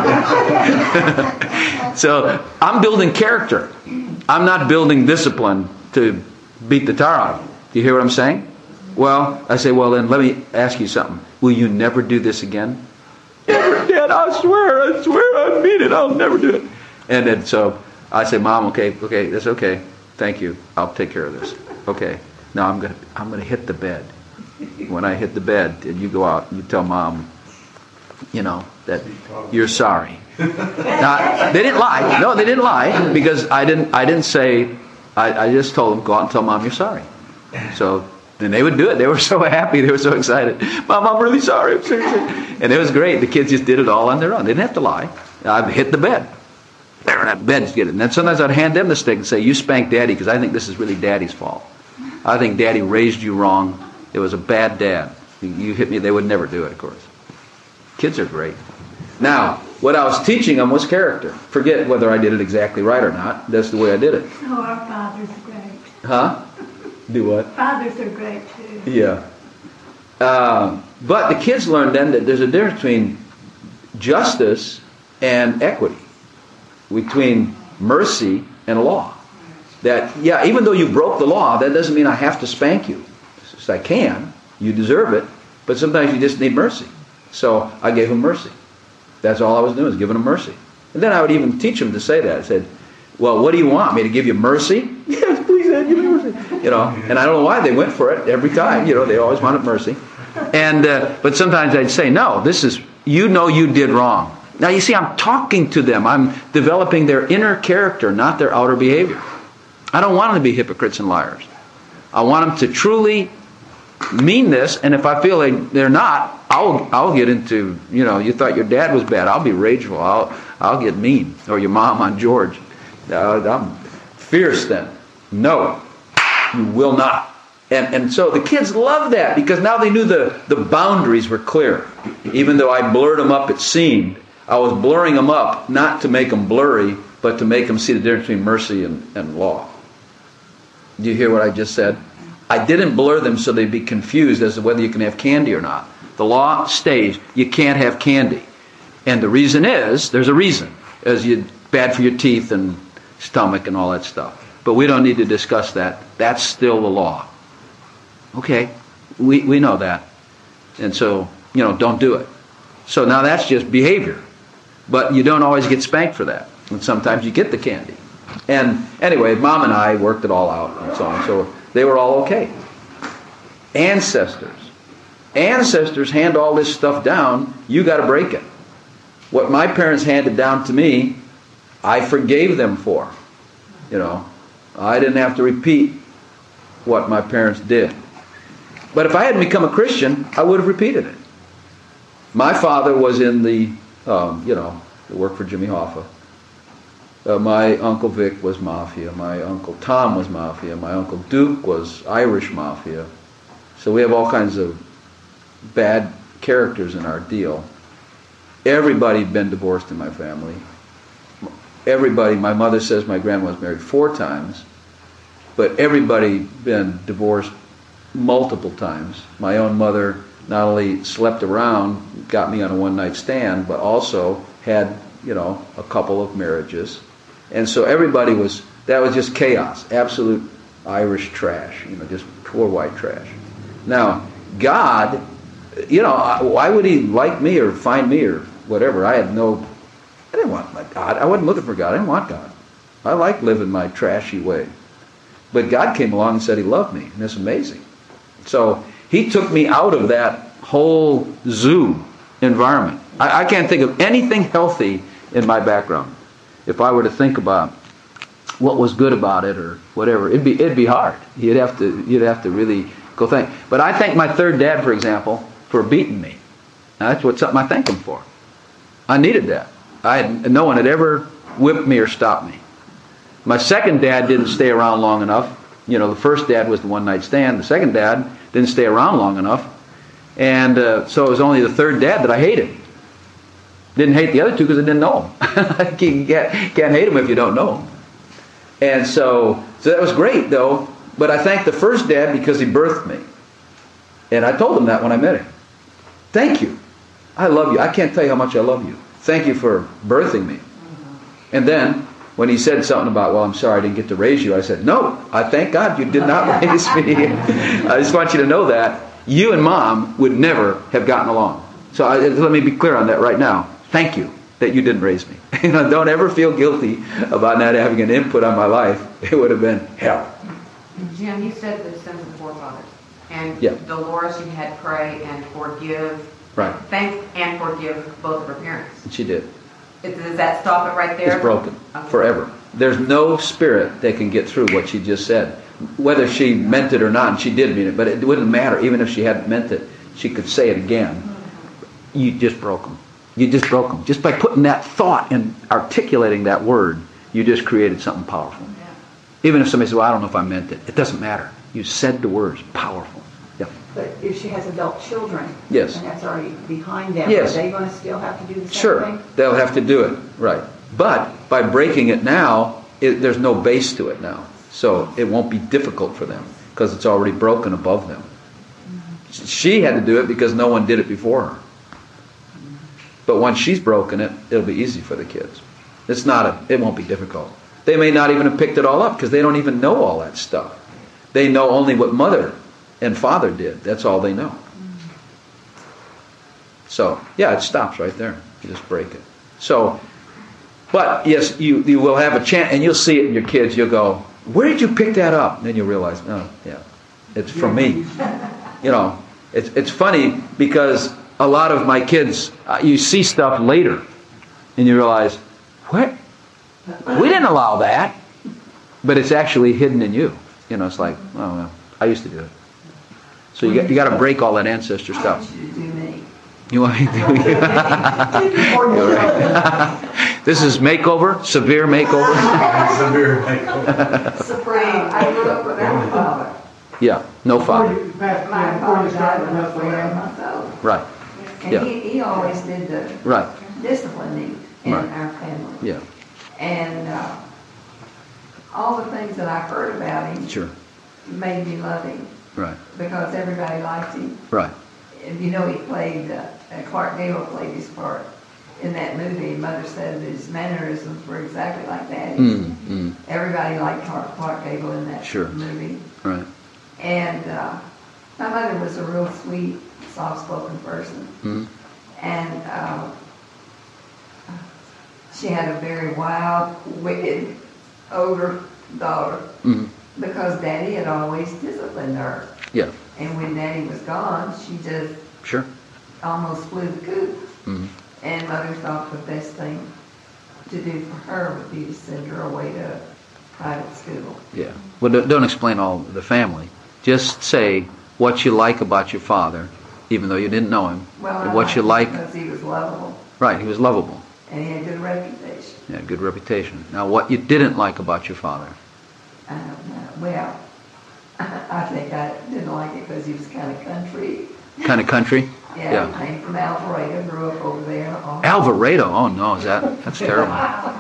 I didn't. So I'm building character. I'm not building discipline to beat the tar out of you. Do you hear what I'm saying? Well, I say, well, then let me ask you something. Will you never do this again? Never, Dad, I swear, I swear, I mean it. I'll never do it. And then so I say, Mom, okay, okay, that's okay. Thank you. I'll take care of this. Okay. Now I'm gonna I'm gonna hit the bed. When I hit the bed, and you go out and you tell Mom, you know, that you're sorry. Now, they didn't lie. No, they didn't lie because I didn't I didn't say I, I just told them, go out and tell Mom you're sorry. So And they would do it. They were so happy. They were so excited. Mom, I'm really sorry. I'm sorry. And it was great. The kids just did it all on their own. They didn't have to lie. I'd hit the bed. There, that bed's getting it. And then sometimes I'd hand them the stick and say, you spank Daddy because I think this is really Daddy's fault. I think Daddy raised you wrong. It was a bad dad. You, you hit me. They would never do it, of course. Kids are great. Now, what I was teaching them was character. Forget whether I did it exactly right or not. That's the way I did it. Oh, our fathers are great. Huh? Do what? Fathers are great too. Yeah. Um, but the kids learned then that there's a difference between justice and equity, between mercy and law. That, yeah, even though you broke the law, that doesn't mean I have to spank you. Just I can. You deserve it. But sometimes you just need mercy. So I gave him mercy. That's all I was doing, was giving him mercy. And then I would even teach them to say that. I said, well, what do you want? Me to give you mercy? Yes, please, Dad, give me mercy. You know, and I don't know why they went for it every time. You know, they always wanted mercy. And uh, but sometimes I'd say, no, this is, you know you did wrong. Now, you see, I'm talking to them. I'm developing their inner character, not their outer behavior. I don't want them to be hypocrites and liars. I want them to truly mean this, and if I feel they, they're not, I'll I'll get into, you know, you thought your dad was bad, I'll be rageful, I'll I'll get mean, or your mom on George. Uh, I'm fierce then. No, you will not. And and so the kids love that because now they knew the, the boundaries were clear. Even though I blurred them up, it seemed, I was blurring them up not to make them blurry, but to make them see the difference between mercy and, and law. Do you hear what I just said? I didn't blur them so they'd be confused as to whether you can have candy or not. The law states you can't have candy. And the reason is, there's a reason. As you bad for your teeth and stomach and all that stuff. But we don't need to discuss that. That's still the law. Okay, we, we know that. And so, you know, don't do it. So now that's just behavior. But you don't always get spanked for that. And sometimes you get the candy. And anyway, Mom and I worked it all out and so on. So they were all okay. Ancestors. Ancestors hand all this stuff down. You got to break it. What my parents handed down to me, I forgave them for. You know, I didn't have to repeat what my parents did. But if I hadn't become a Christian, I would have repeated it. My father was in the, um, you know, worked for Jimmy Hoffa. Uh, my Uncle Vic was Mafia. My Uncle Tom was Mafia. My Uncle Duke was Irish Mafia. So we have all kinds of bad characters in our deal. Everybody had been divorced in my family. Everybody, my mother says my grandma was married four times, but everybody been divorced multiple times. My own mother not only slept around, got me on a one-night stand, but also had, you know, a couple of marriages. And so everybody was, that was just chaos, absolute Irish trash, you know, just poor white trash. Now, God, you know, why would he like me or find me or whatever? I had no, I didn't want my God. I wasn't looking for God. I didn't want God. I liked living my trashy way. But God came along and said he loved me, and it's amazing. So he took me out of that whole zoo environment. I, I can't think of anything healthy in my background. If I were to think about what was good about it or whatever, it'd be it'd be hard. You'd have to you'd have to really go think. But I thank my third dad, for example, for beating me. Now, that's what something I thank him for. I needed that. I had, no one had ever whipped me or stopped me. My second dad didn't stay around long enough. You know, the first dad was the one-night stand. The second dad didn't stay around long enough. And uh, so it was only the third dad that I hated. Didn't hate the other two because I didn't know them. You can't, can't hate them if you don't know them. And so, so that was great, though. But I thanked the first dad because he birthed me. And I told him that when I met him. Thank you. I love you. I can't tell you how much I love you. Thank you for birthing me. And then, when he said something about, well, I'm sorry I didn't get to raise you, I said, no, I thank God you did not raise me. I just want you to know that. You and Mom would never have gotten along. So I, let me be clear on that right now. Thank you that you didn't raise me. You know, don't ever feel guilty about not having an input on my life. It would have been hell. Jim, you said the sins of the forefathers. And Yeah. Dolores, you had pray and forgive. Right. Thank and forgive both of her parents. And she did. Is- Does that stop it right there? It's broken Okay. forever. There's no spirit that can get through what she just said. whether she meant it or not, and she did mean it, but it wouldn't matter. Even if she hadn't meant it, she could say it again. You just broke them. You just broke them. Just by putting that thought and articulating that word, you just created something powerful. Even if somebody says, well, I don't know if I meant it. It doesn't matter. You said the words. Powerful. Yeah. But if she has adult children, Yes. and that's already behind them, Yes. are they going to still have to do the same Sure. thing? They'll have to do it. Right. But by breaking it now, it, there's no base to it now. So it won't be difficult for them because it's already broken above them. She had to do it because no one did it before her. But once she's broken it, it'll be easy for the kids. It's not a, it won't be difficult. They may not even have picked it all up because they don't even know all that stuff. They know only what mother and father did. That's all they know. So, yeah, it stops right there. You just break it. So, but yes, you, you will have a chance, and you'll see it in your kids. You'll go, where did you pick that up? And then you'll realize, oh, yeah, it's from me. You know, it's, it's funny because a lot of my kids, uh, you see stuff later, and you realize, what? We didn't allow that. But it's actually hidden in you. You know, it's like, oh, well, I used to do it. So you got, you got to break all that ancestor I stuff. want you to do me. You want me to do This is makeover, severe makeover. Severe makeover. Supreme. I grew up without a father. Yeah, no father. My father died when I was four months old. Right, And Yeah. he, he always did the right, disciplining in Right. our family. yeah, And uh, all the things that I heard about him sure, made me love him right, because everybody liked him. right, And you know, he played, uh, uh, Clark Gable played his part in that movie. Mother said that his mannerisms were exactly like Daddy's. mm, mm, Everybody liked Clark, Clark Gable in that Sure. movie. right, And uh, my mother was a real sweet, soft-spoken person. mm, And uh, she had a very wild, wicked, older daughter mm, because Daddy had always disciplined her. yeah, And when Daddy was gone, she just sure, almost flew the coop. mm, And Mother thought the best thing to do for her would be to send her away to private school. yeah. Well, don't don't explain all the family. Just say what you like about your father, even though you didn't know him, Well, and I what you liked like. him because he was lovable Right, he was lovable. and he had a good reputation. Yeah, good reputation. Now, what you didn't like about your father? I don't know. Well, I think I didn't like it because he was kind of country. Kind of country? Yeah, Yeah. he came from Alvarado, grew up over there. Oh. Alvarado? Oh no, is that that's terrible.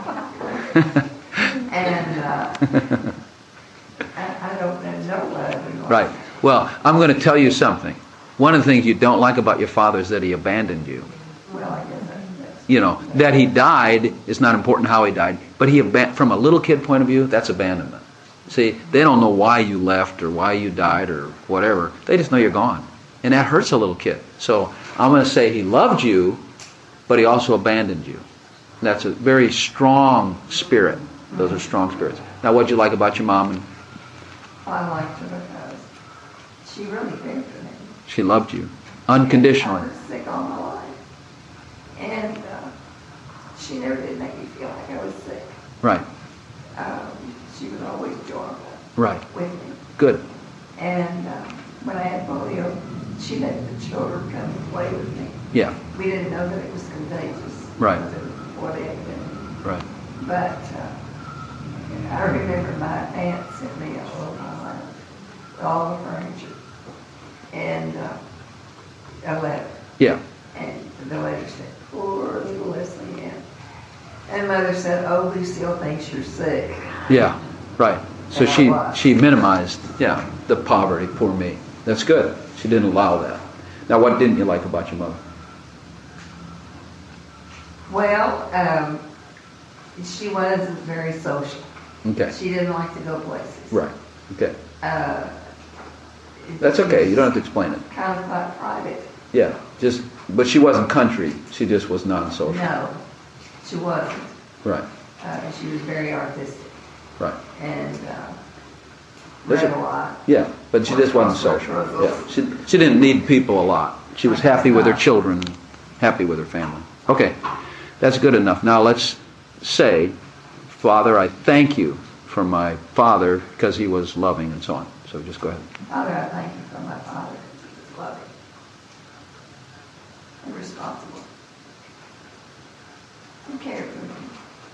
And uh, I, I don't know what I didn't like. Right. Well, I'm going to tell you something. One of the things you don't like about your father is that he abandoned you. Well, I guess that- that's... You know, that he died is not important how he died, but he aban- from a little kid point of view, that's abandonment. See, they don't know why you left or why you died or whatever. They just know you're gone. And that hurts a little kid. So I'm going to say he loved you, but he also abandoned you. And that's a very strong spirit. Those are strong spirits. Now, what'd you like about your mom? And I liked her because she really cared for me. she loved you unconditionally. I was sick all my life. And uh, she never did make me feel like I was sick. Right. Um, she was always joyful Right. with me. Good. And uh, when I had polio, she let the children come and play with me. Yeah. We didn't know that it was contagious. Right. Because it was before the epidemic. Right. But uh, I remember my aunt sent me a little line with all the furniture and uh, a letter. Yeah. And the letter said, poor little Leslie Ann. And Mother said, oh, Lucille thinks you're sick. Yeah. Right. So And I she was. she minimized, yeah, the poverty. Poor me. That's good. She didn't allow that. Now, what didn't you like about your mother? Well, um, she wasn't very social. Okay. She didn't like to go places. Right. Okay. Uh, That's okay. You don't have to explain it. Kind of quite private. Yeah. Just, but she wasn't country. She just was non-social. No, she wasn't. Right. Uh, she was very artistic Right. and uh, That's read it. a lot. Yeah. But she just wasn't social. Yeah. She she didn't need people a lot. She was happy with her children, happy with her family. Okay. That's good enough. Now let's say, Father, I thank you from my father because he was loving and so on. So just go ahead. Father, I thank you for my father. He was loving and responsible. He cared for me.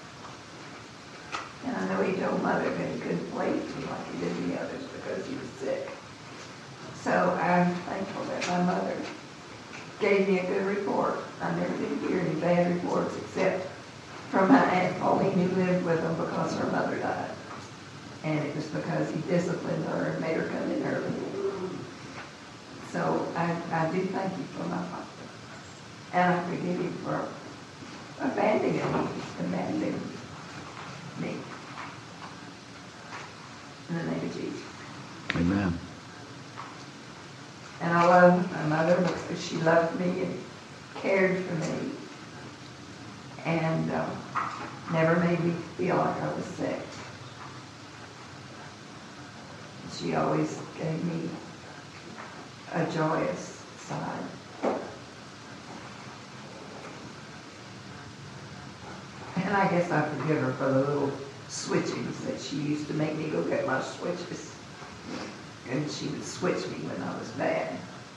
And I know he told Mother that he couldn't wait like he did the others because he was sick. So I'm thankful that my mother gave me a good report. I never did hear any bad reports except from my Aunt Pauline who lived with them because her mother died. And it was because he disciplined her and made her come in early. So I, I do thank you for my father. And I forgive you for abandoning me, abandoning me. In the name of Jesus. Amen. And I love my mother because she loved me and cared for me and um, never made me feel like I was sick. She always gave me a joyous side. And I guess I forgive her for the little switchings that she used to make me go get my switches. And she would switch me when I was bad.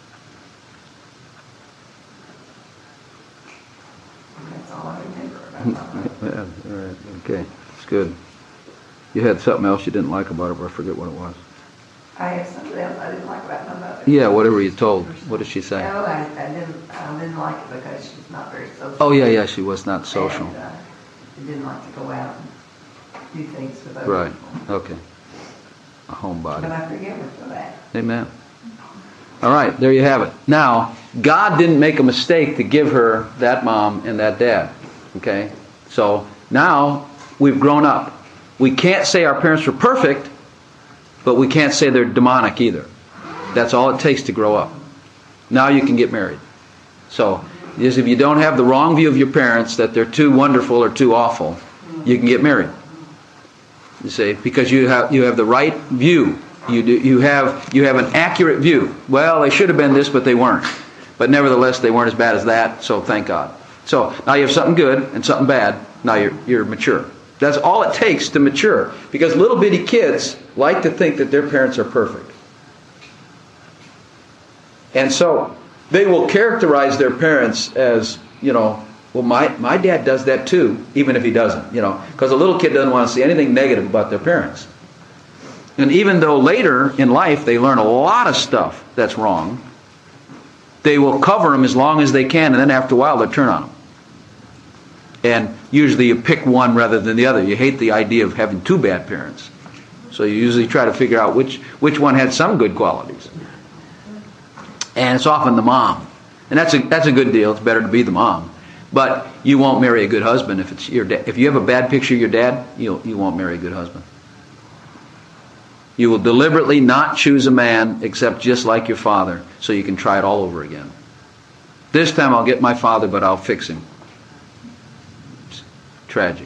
And that's all I remember about my mother. Yeah, all right. Okay, it's good. You had something else you didn't like about her, but I forget what it was. I have something else I didn't like about my mother. Yeah, whatever you told. What did she say? No, I, I didn't. I didn't like it because she was not very social. Oh yeah, yeah. She was not social. And, uh, I didn't like to go out and do things with other Right. people. Okay. A homebody. But I forgive her for that. Amen. All right, there you have it. Now, God didn't make a mistake to give her that mom and that dad. Okay? So now we've grown up. We can't say our parents were perfect, but we can't say they're demonic either. That's all it takes to grow up. Now you can get married. So, is if you don't have the wrong view of your parents, that they're too wonderful or too awful, you can get married. You see, because you have you have the right view. You do you have you have an accurate view. Well, they should have been this, but they weren't. But nevertheless, they weren't as bad as that. So thank God. So now you have something good and something bad. Now you're you're mature. That's all it takes to mature. Because little bitty kids like to think that their parents are perfect, and so they will characterize their parents as, you know, well, my, my dad does that too, even if he doesn't, you know, because a little kid doesn't want to see anything negative about their parents. And even though later in life they learn a lot of stuff that's wrong, they will cover them as long as they can, and then after a while they'll turn on them. And usually you pick one rather than the other. You hate the idea of having two bad parents. So you usually try to figure out which, which one had some good qualities. And it's often the mom. And that's a, that's a good deal. It's better to be the mom. But you won't marry a good husband if it's your dad. If you have a bad picture of your dad, you you won't marry a good husband. You will deliberately not choose a man except just like your father, so you can try it all over again. This time I'll get my father, but I'll fix him. It's tragic.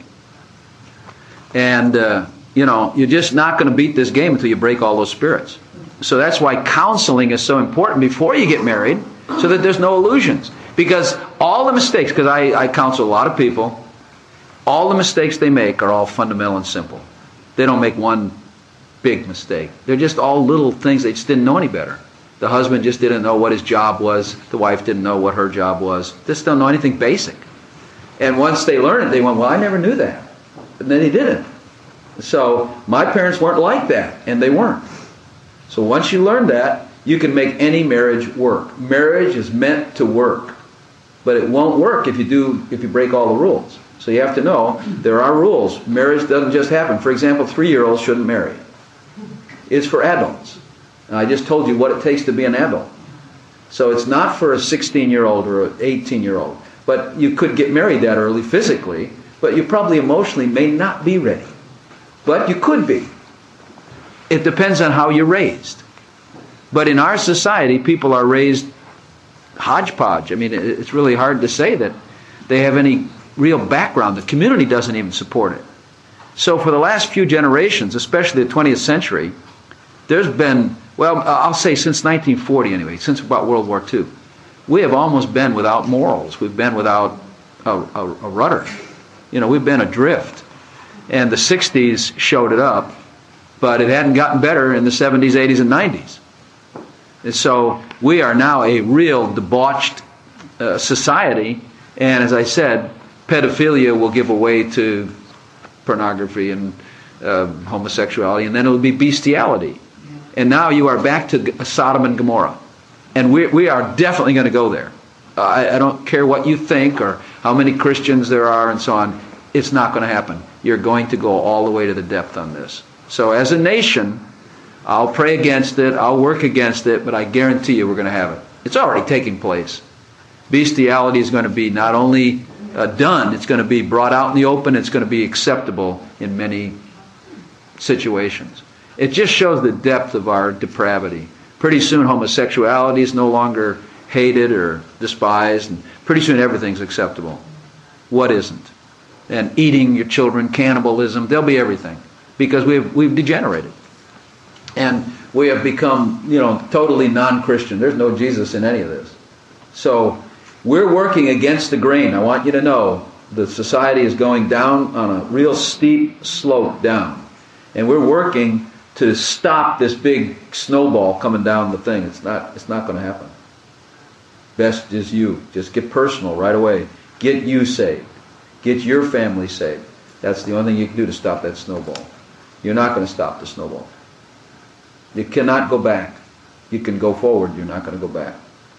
And uh, you know, you're just not going to beat this game until you break all those spirits. So that's why counseling is so important before you get married, so that there's no illusions. Because all the mistakes, because I, I counsel a lot of people, all the mistakes they make are all fundamental and simple. They don't make one big mistake. They're just all little things. They just didn't know any better. The husband just didn't know what his job was. The wife didn't know what her job was. They just don't know anything basic. And once they learn it, they went, well, I never knew that. And then they didn't. So my parents weren't like that, and they weren't. So once you learn that, you can make any marriage work. Marriage is meant to work. But it won't work if you do if you break all the rules. So you have to know there are rules. Marriage doesn't just happen. For example, three-year-olds shouldn't marry. It's for adults. And I just told you what it takes to be an adult. So it's not for a sixteen-year-old or an eighteen-year-old. But you could get married that early physically, but you probably emotionally may not be ready. But you could be. It depends on how you're raised. But in our society, people are raised hodgepodge. I mean, it's really hard to say that they have any real background. The community doesn't even support it. So for the last few generations, especially the twentieth century, there's been, well, I'll say since nineteen forty anyway, since about World War Two, we have almost been without morals. We've been without a, a, a rudder. You know, we've been adrift. And the sixties showed it up, but it hadn't gotten better in the seventies, eighties, and nineties. And so we are now a real debauched uh, society, and as I said, pedophilia will give way to pornography and uh, homosexuality, and then it will be bestiality. And now you are back to Sodom and Gomorrah. And we, we are definitely going to go there. Uh, I, I don't care what you think or how many Christians there are and so on. It's not going to happen. You're going to go all the way to the depth on this. So as a nation, I'll pray against it, I'll work against it, but I guarantee you we're going to have it. It's already taking place. Bestiality is going to be not only uh, done, it's going to be brought out in the open, it's going to be acceptable in many situations. It just shows the depth of our depravity. Pretty soon homosexuality is no longer hated or despised, and pretty soon everything's acceptable. What isn't? And eating your children, cannibalism, there'll be everything. Because we've we've degenerated. And we have become, you know, totally non-Christian. There's no Jesus in any of this. So we're working against the grain. I want you to know the society is going down on a real steep slope down. And we're working to stop this big snowball coming down the thing. It's not it's not going to happen. Best is you. Just get personal right away. Get you saved. Get your family saved. That's the only thing you can do to stop that snowball. You're not going to stop the snowball. You cannot go back. You can go forward. You're not going to go back.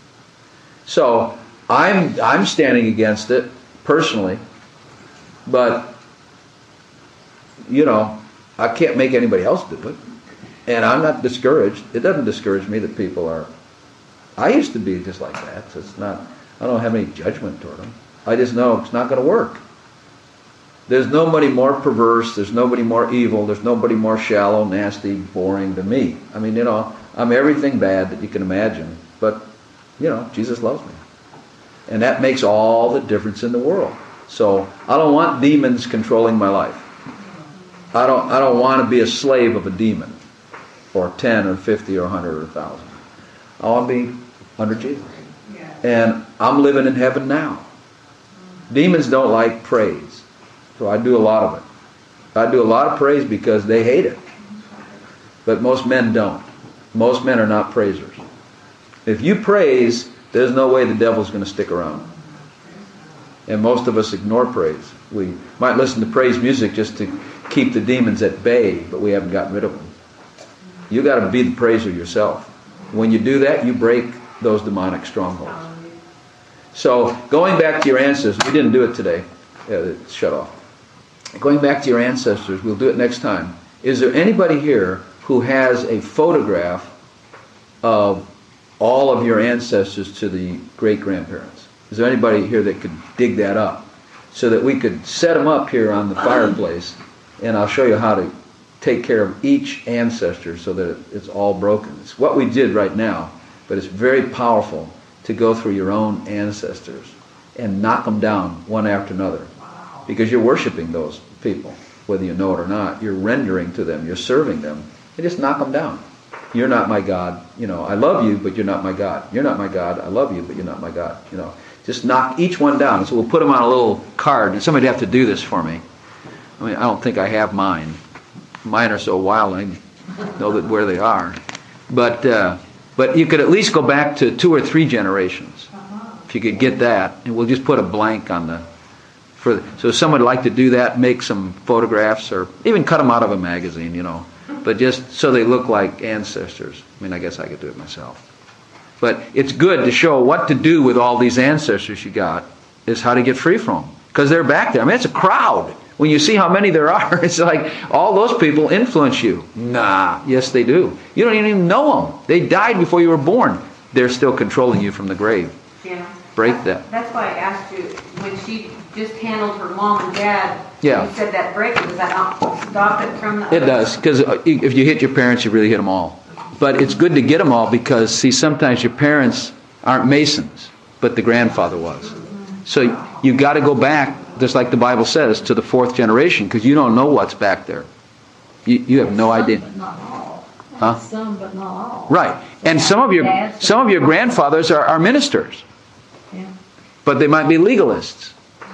So I'm I'm standing against it personally, but you know I can't make anybody else do it, and I'm not discouraged. It doesn't discourage me that people are. I used to be just like that. So it's not. I don't have any judgment toward them. I just know it's not going to work. There's nobody more perverse, there's nobody more evil, there's nobody more shallow, nasty, boring than me. I mean, you know, I'm everything bad that you can imagine, but, you know, Jesus loves me. And that makes all the difference in the world. So, I don't want demons controlling my life. I don't I don't want to be a slave of a demon, or ten, or fifty, or a hundred, or a thousand. I want to be under Jesus. And I'm living in heaven now. Demons don't like praise. So I do a lot of it. I do a lot of praise because they hate it. But most men don't. Most men are not praisers. If you praise, there's no way the devil's going to stick around. And most of us ignore praise. We might listen to praise music just to keep the demons at bay, but we haven't gotten rid of them. You got to be the praiser yourself. When you do that, you break those demonic strongholds. So, going back to your ancestors, we didn't do it today. Yeah, it's shut off. Going back to your ancestors, we'll do it next time. Is there anybody here who has a photograph of all of your ancestors to the great-grandparents? Is there anybody here that could dig that up so that we could set them up here on the fireplace, and I'll show you how to take care of each ancestor so that it's all broken. It's what we did right now, but it's very powerful to go through your own ancestors and knock them down one after another. Because you're worshiping those people, whether you know it or not. You're rendering to them. You're serving them. You just knock them down. You're not my God. You know, I love you, but you're not my God. You're not my God. I love you, but you're not my God. You know, just knock each one down. So we'll put them on a little card, and somebody'd have to do this for me. I mean, I don't think I have mine. Mine are so wild, I know that where they are. But uh, but you could at least go back to two or three generations, if you could get that, and we'll just put a blank on the. For, so if someone would like to do that, make some photographs or even cut them out of a magazine, you know. But just so they look like ancestors. I mean, I guess I could do it myself. But it's good to show what to do with all these ancestors you got is how to get free from them. Because they're back there. I mean, it's a crowd. When you see how many there are, it's like all those people influence you. Nah, yes they do. You don't even know them. They died before you were born. They're still controlling you from the grave. Yeah. Break that. That's why I asked you, when she just handled her mom and dad, Yeah. you said that break, does that not stop it from the It does, because if you hit your parents, you really hit them all. But it's good to get them all because, see, sometimes your parents aren't Masons, but the grandfather was. So you got to go back, just like the Bible says, to the fourth generation, because you don't know what's back there. You, you have no Some, idea. but not all. Huh? Some, but not all. Right. And some of your some of your grandfathers are, are ministers, Yeah. but they might be legalists.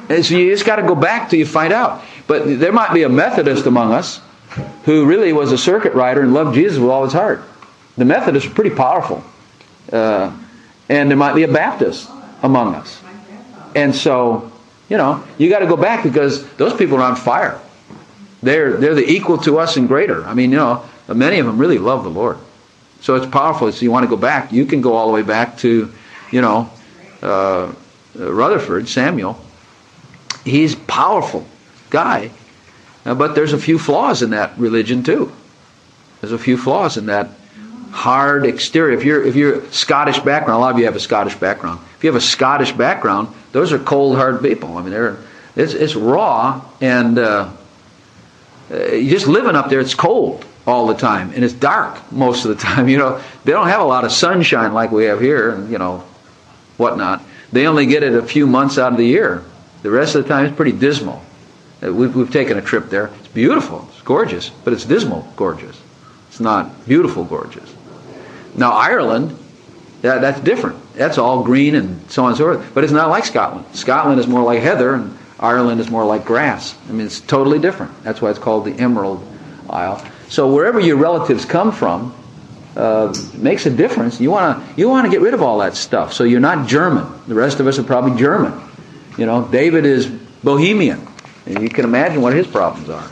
And so you just got to go back till you find out. But there might be a Methodist among us who really was a circuit rider and loved Jesus with all his heart. The Methodists are pretty powerful. Uh, and there might be a Baptist among us. And so, you know, you got to go back because those people are on fire. They're they're the equal to us and greater. I mean, you know, many of them really love the Lord. So it's powerful. So you want to go back, you can go all the way back to, you know, uh, Rutherford, Samuel. He's a powerful guy. Uh, but there's a few flaws in that religion too. There's a few flaws in that hard exterior. If you're if you're Scottish background, a lot of you have a Scottish background. If you have a Scottish background, those are cold, hard people. I mean, they're it's it's raw, and uh, you just living up there. It's cold all the time, and it's dark most of the time. You know, they don't have a lot of sunshine like we have here, and you know, whatnot. They only get it a few months out of the year. The rest of the time, it's pretty dismal. We've we've taken a trip there. It's beautiful. It's gorgeous, but it's dismal, gorgeous. It's not beautiful, gorgeous. Now Ireland, that, that's different. That's all green and so on and so forth. But it's not like Scotland. Scotland is more like heather, and Ireland is more like grass. I mean, it's totally different. That's why it's called the Emerald Isle. So wherever your relatives come from, uh, makes a difference. You want to you want to get rid of all that stuff. So you're not German. The rest of us are probably German. You know, David is Bohemian, and you can imagine what his problems are.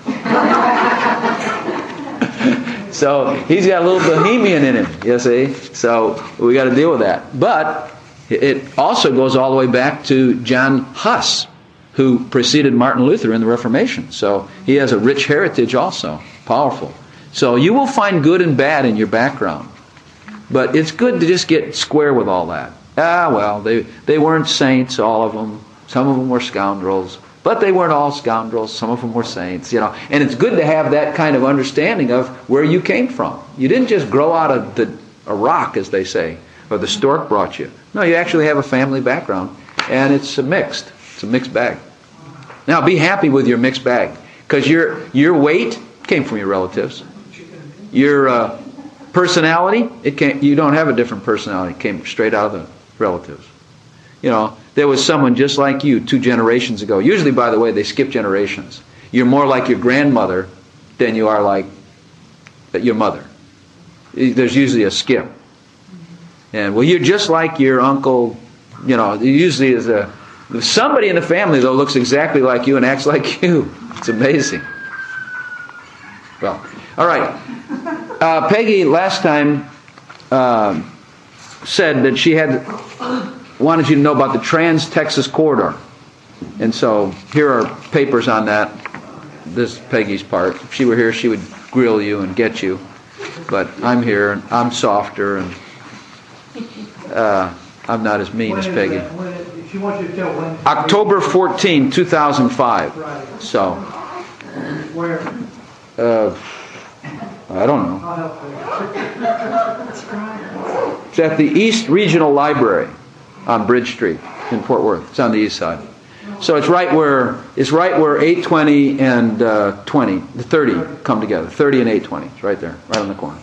So he's got a little Bohemian in him, you see. So we got to deal with that. But it also goes all the way back to John Huss, who preceded Martin Luther in the Reformation. So he has a rich heritage also, powerful. So you will find good and bad in your background. But it's good to just get square with all that. Ah, well, they, they weren't saints, all of them. Some of them were scoundrels. But they weren't all scoundrels. Some of them were saints, you know. And it's good to have that kind of understanding of where you came from. You didn't just grow out of the, a rock, as they say, or the stork brought you. No, you actually have a family background. And it's a mixed. It's a mixed bag. Now, be happy with your mixed bag. Because your, your weight came from your relatives. Your uh, personality, it came, you don't have a different personality. It came straight out of the relatives. You know, there was someone just like you two generations ago. Usually, by the way, they skip generations. You're more like your grandmother than you are like your mother. There's usually a skip. And, well, you're just like your uncle. You know, usually is a... Somebody in the family, though, looks exactly like you and acts like you. It's amazing. Well, all right. Uh, Peggy, last time, uh, said that she had... wanted you to know about the Trans-Texas Corridor. And so here are papers on that. This is Peggy's part. If she were here, she would grill you and get you. But I'm here, and I'm softer, and uh, I'm not as mean as Peggy. She wants you to tell when. October fourteenth, two thousand five. So, Where? uh, I don't know. I'll help you. It's at the East Regional Library on Bridge Street in Fort Worth. It's on the east side. So it's right where it's right where eight twenty and uh, twenty, the thirty come together. thirty and eight twenty. It's right there, right on the corner.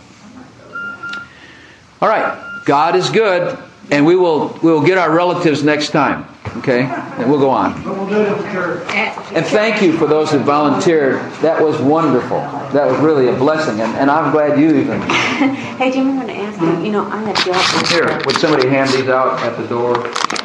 All right. God is good, and we will we will get our relatives next time. Okay? And we'll go on. But we'll do it at the church. And thank you for those who volunteered. That was wonderful. That was really a blessing, and, and I'm glad you even... Hey, Jim, I want to ask you, you know, I had dealt with... Here, would somebody hand these out at the door?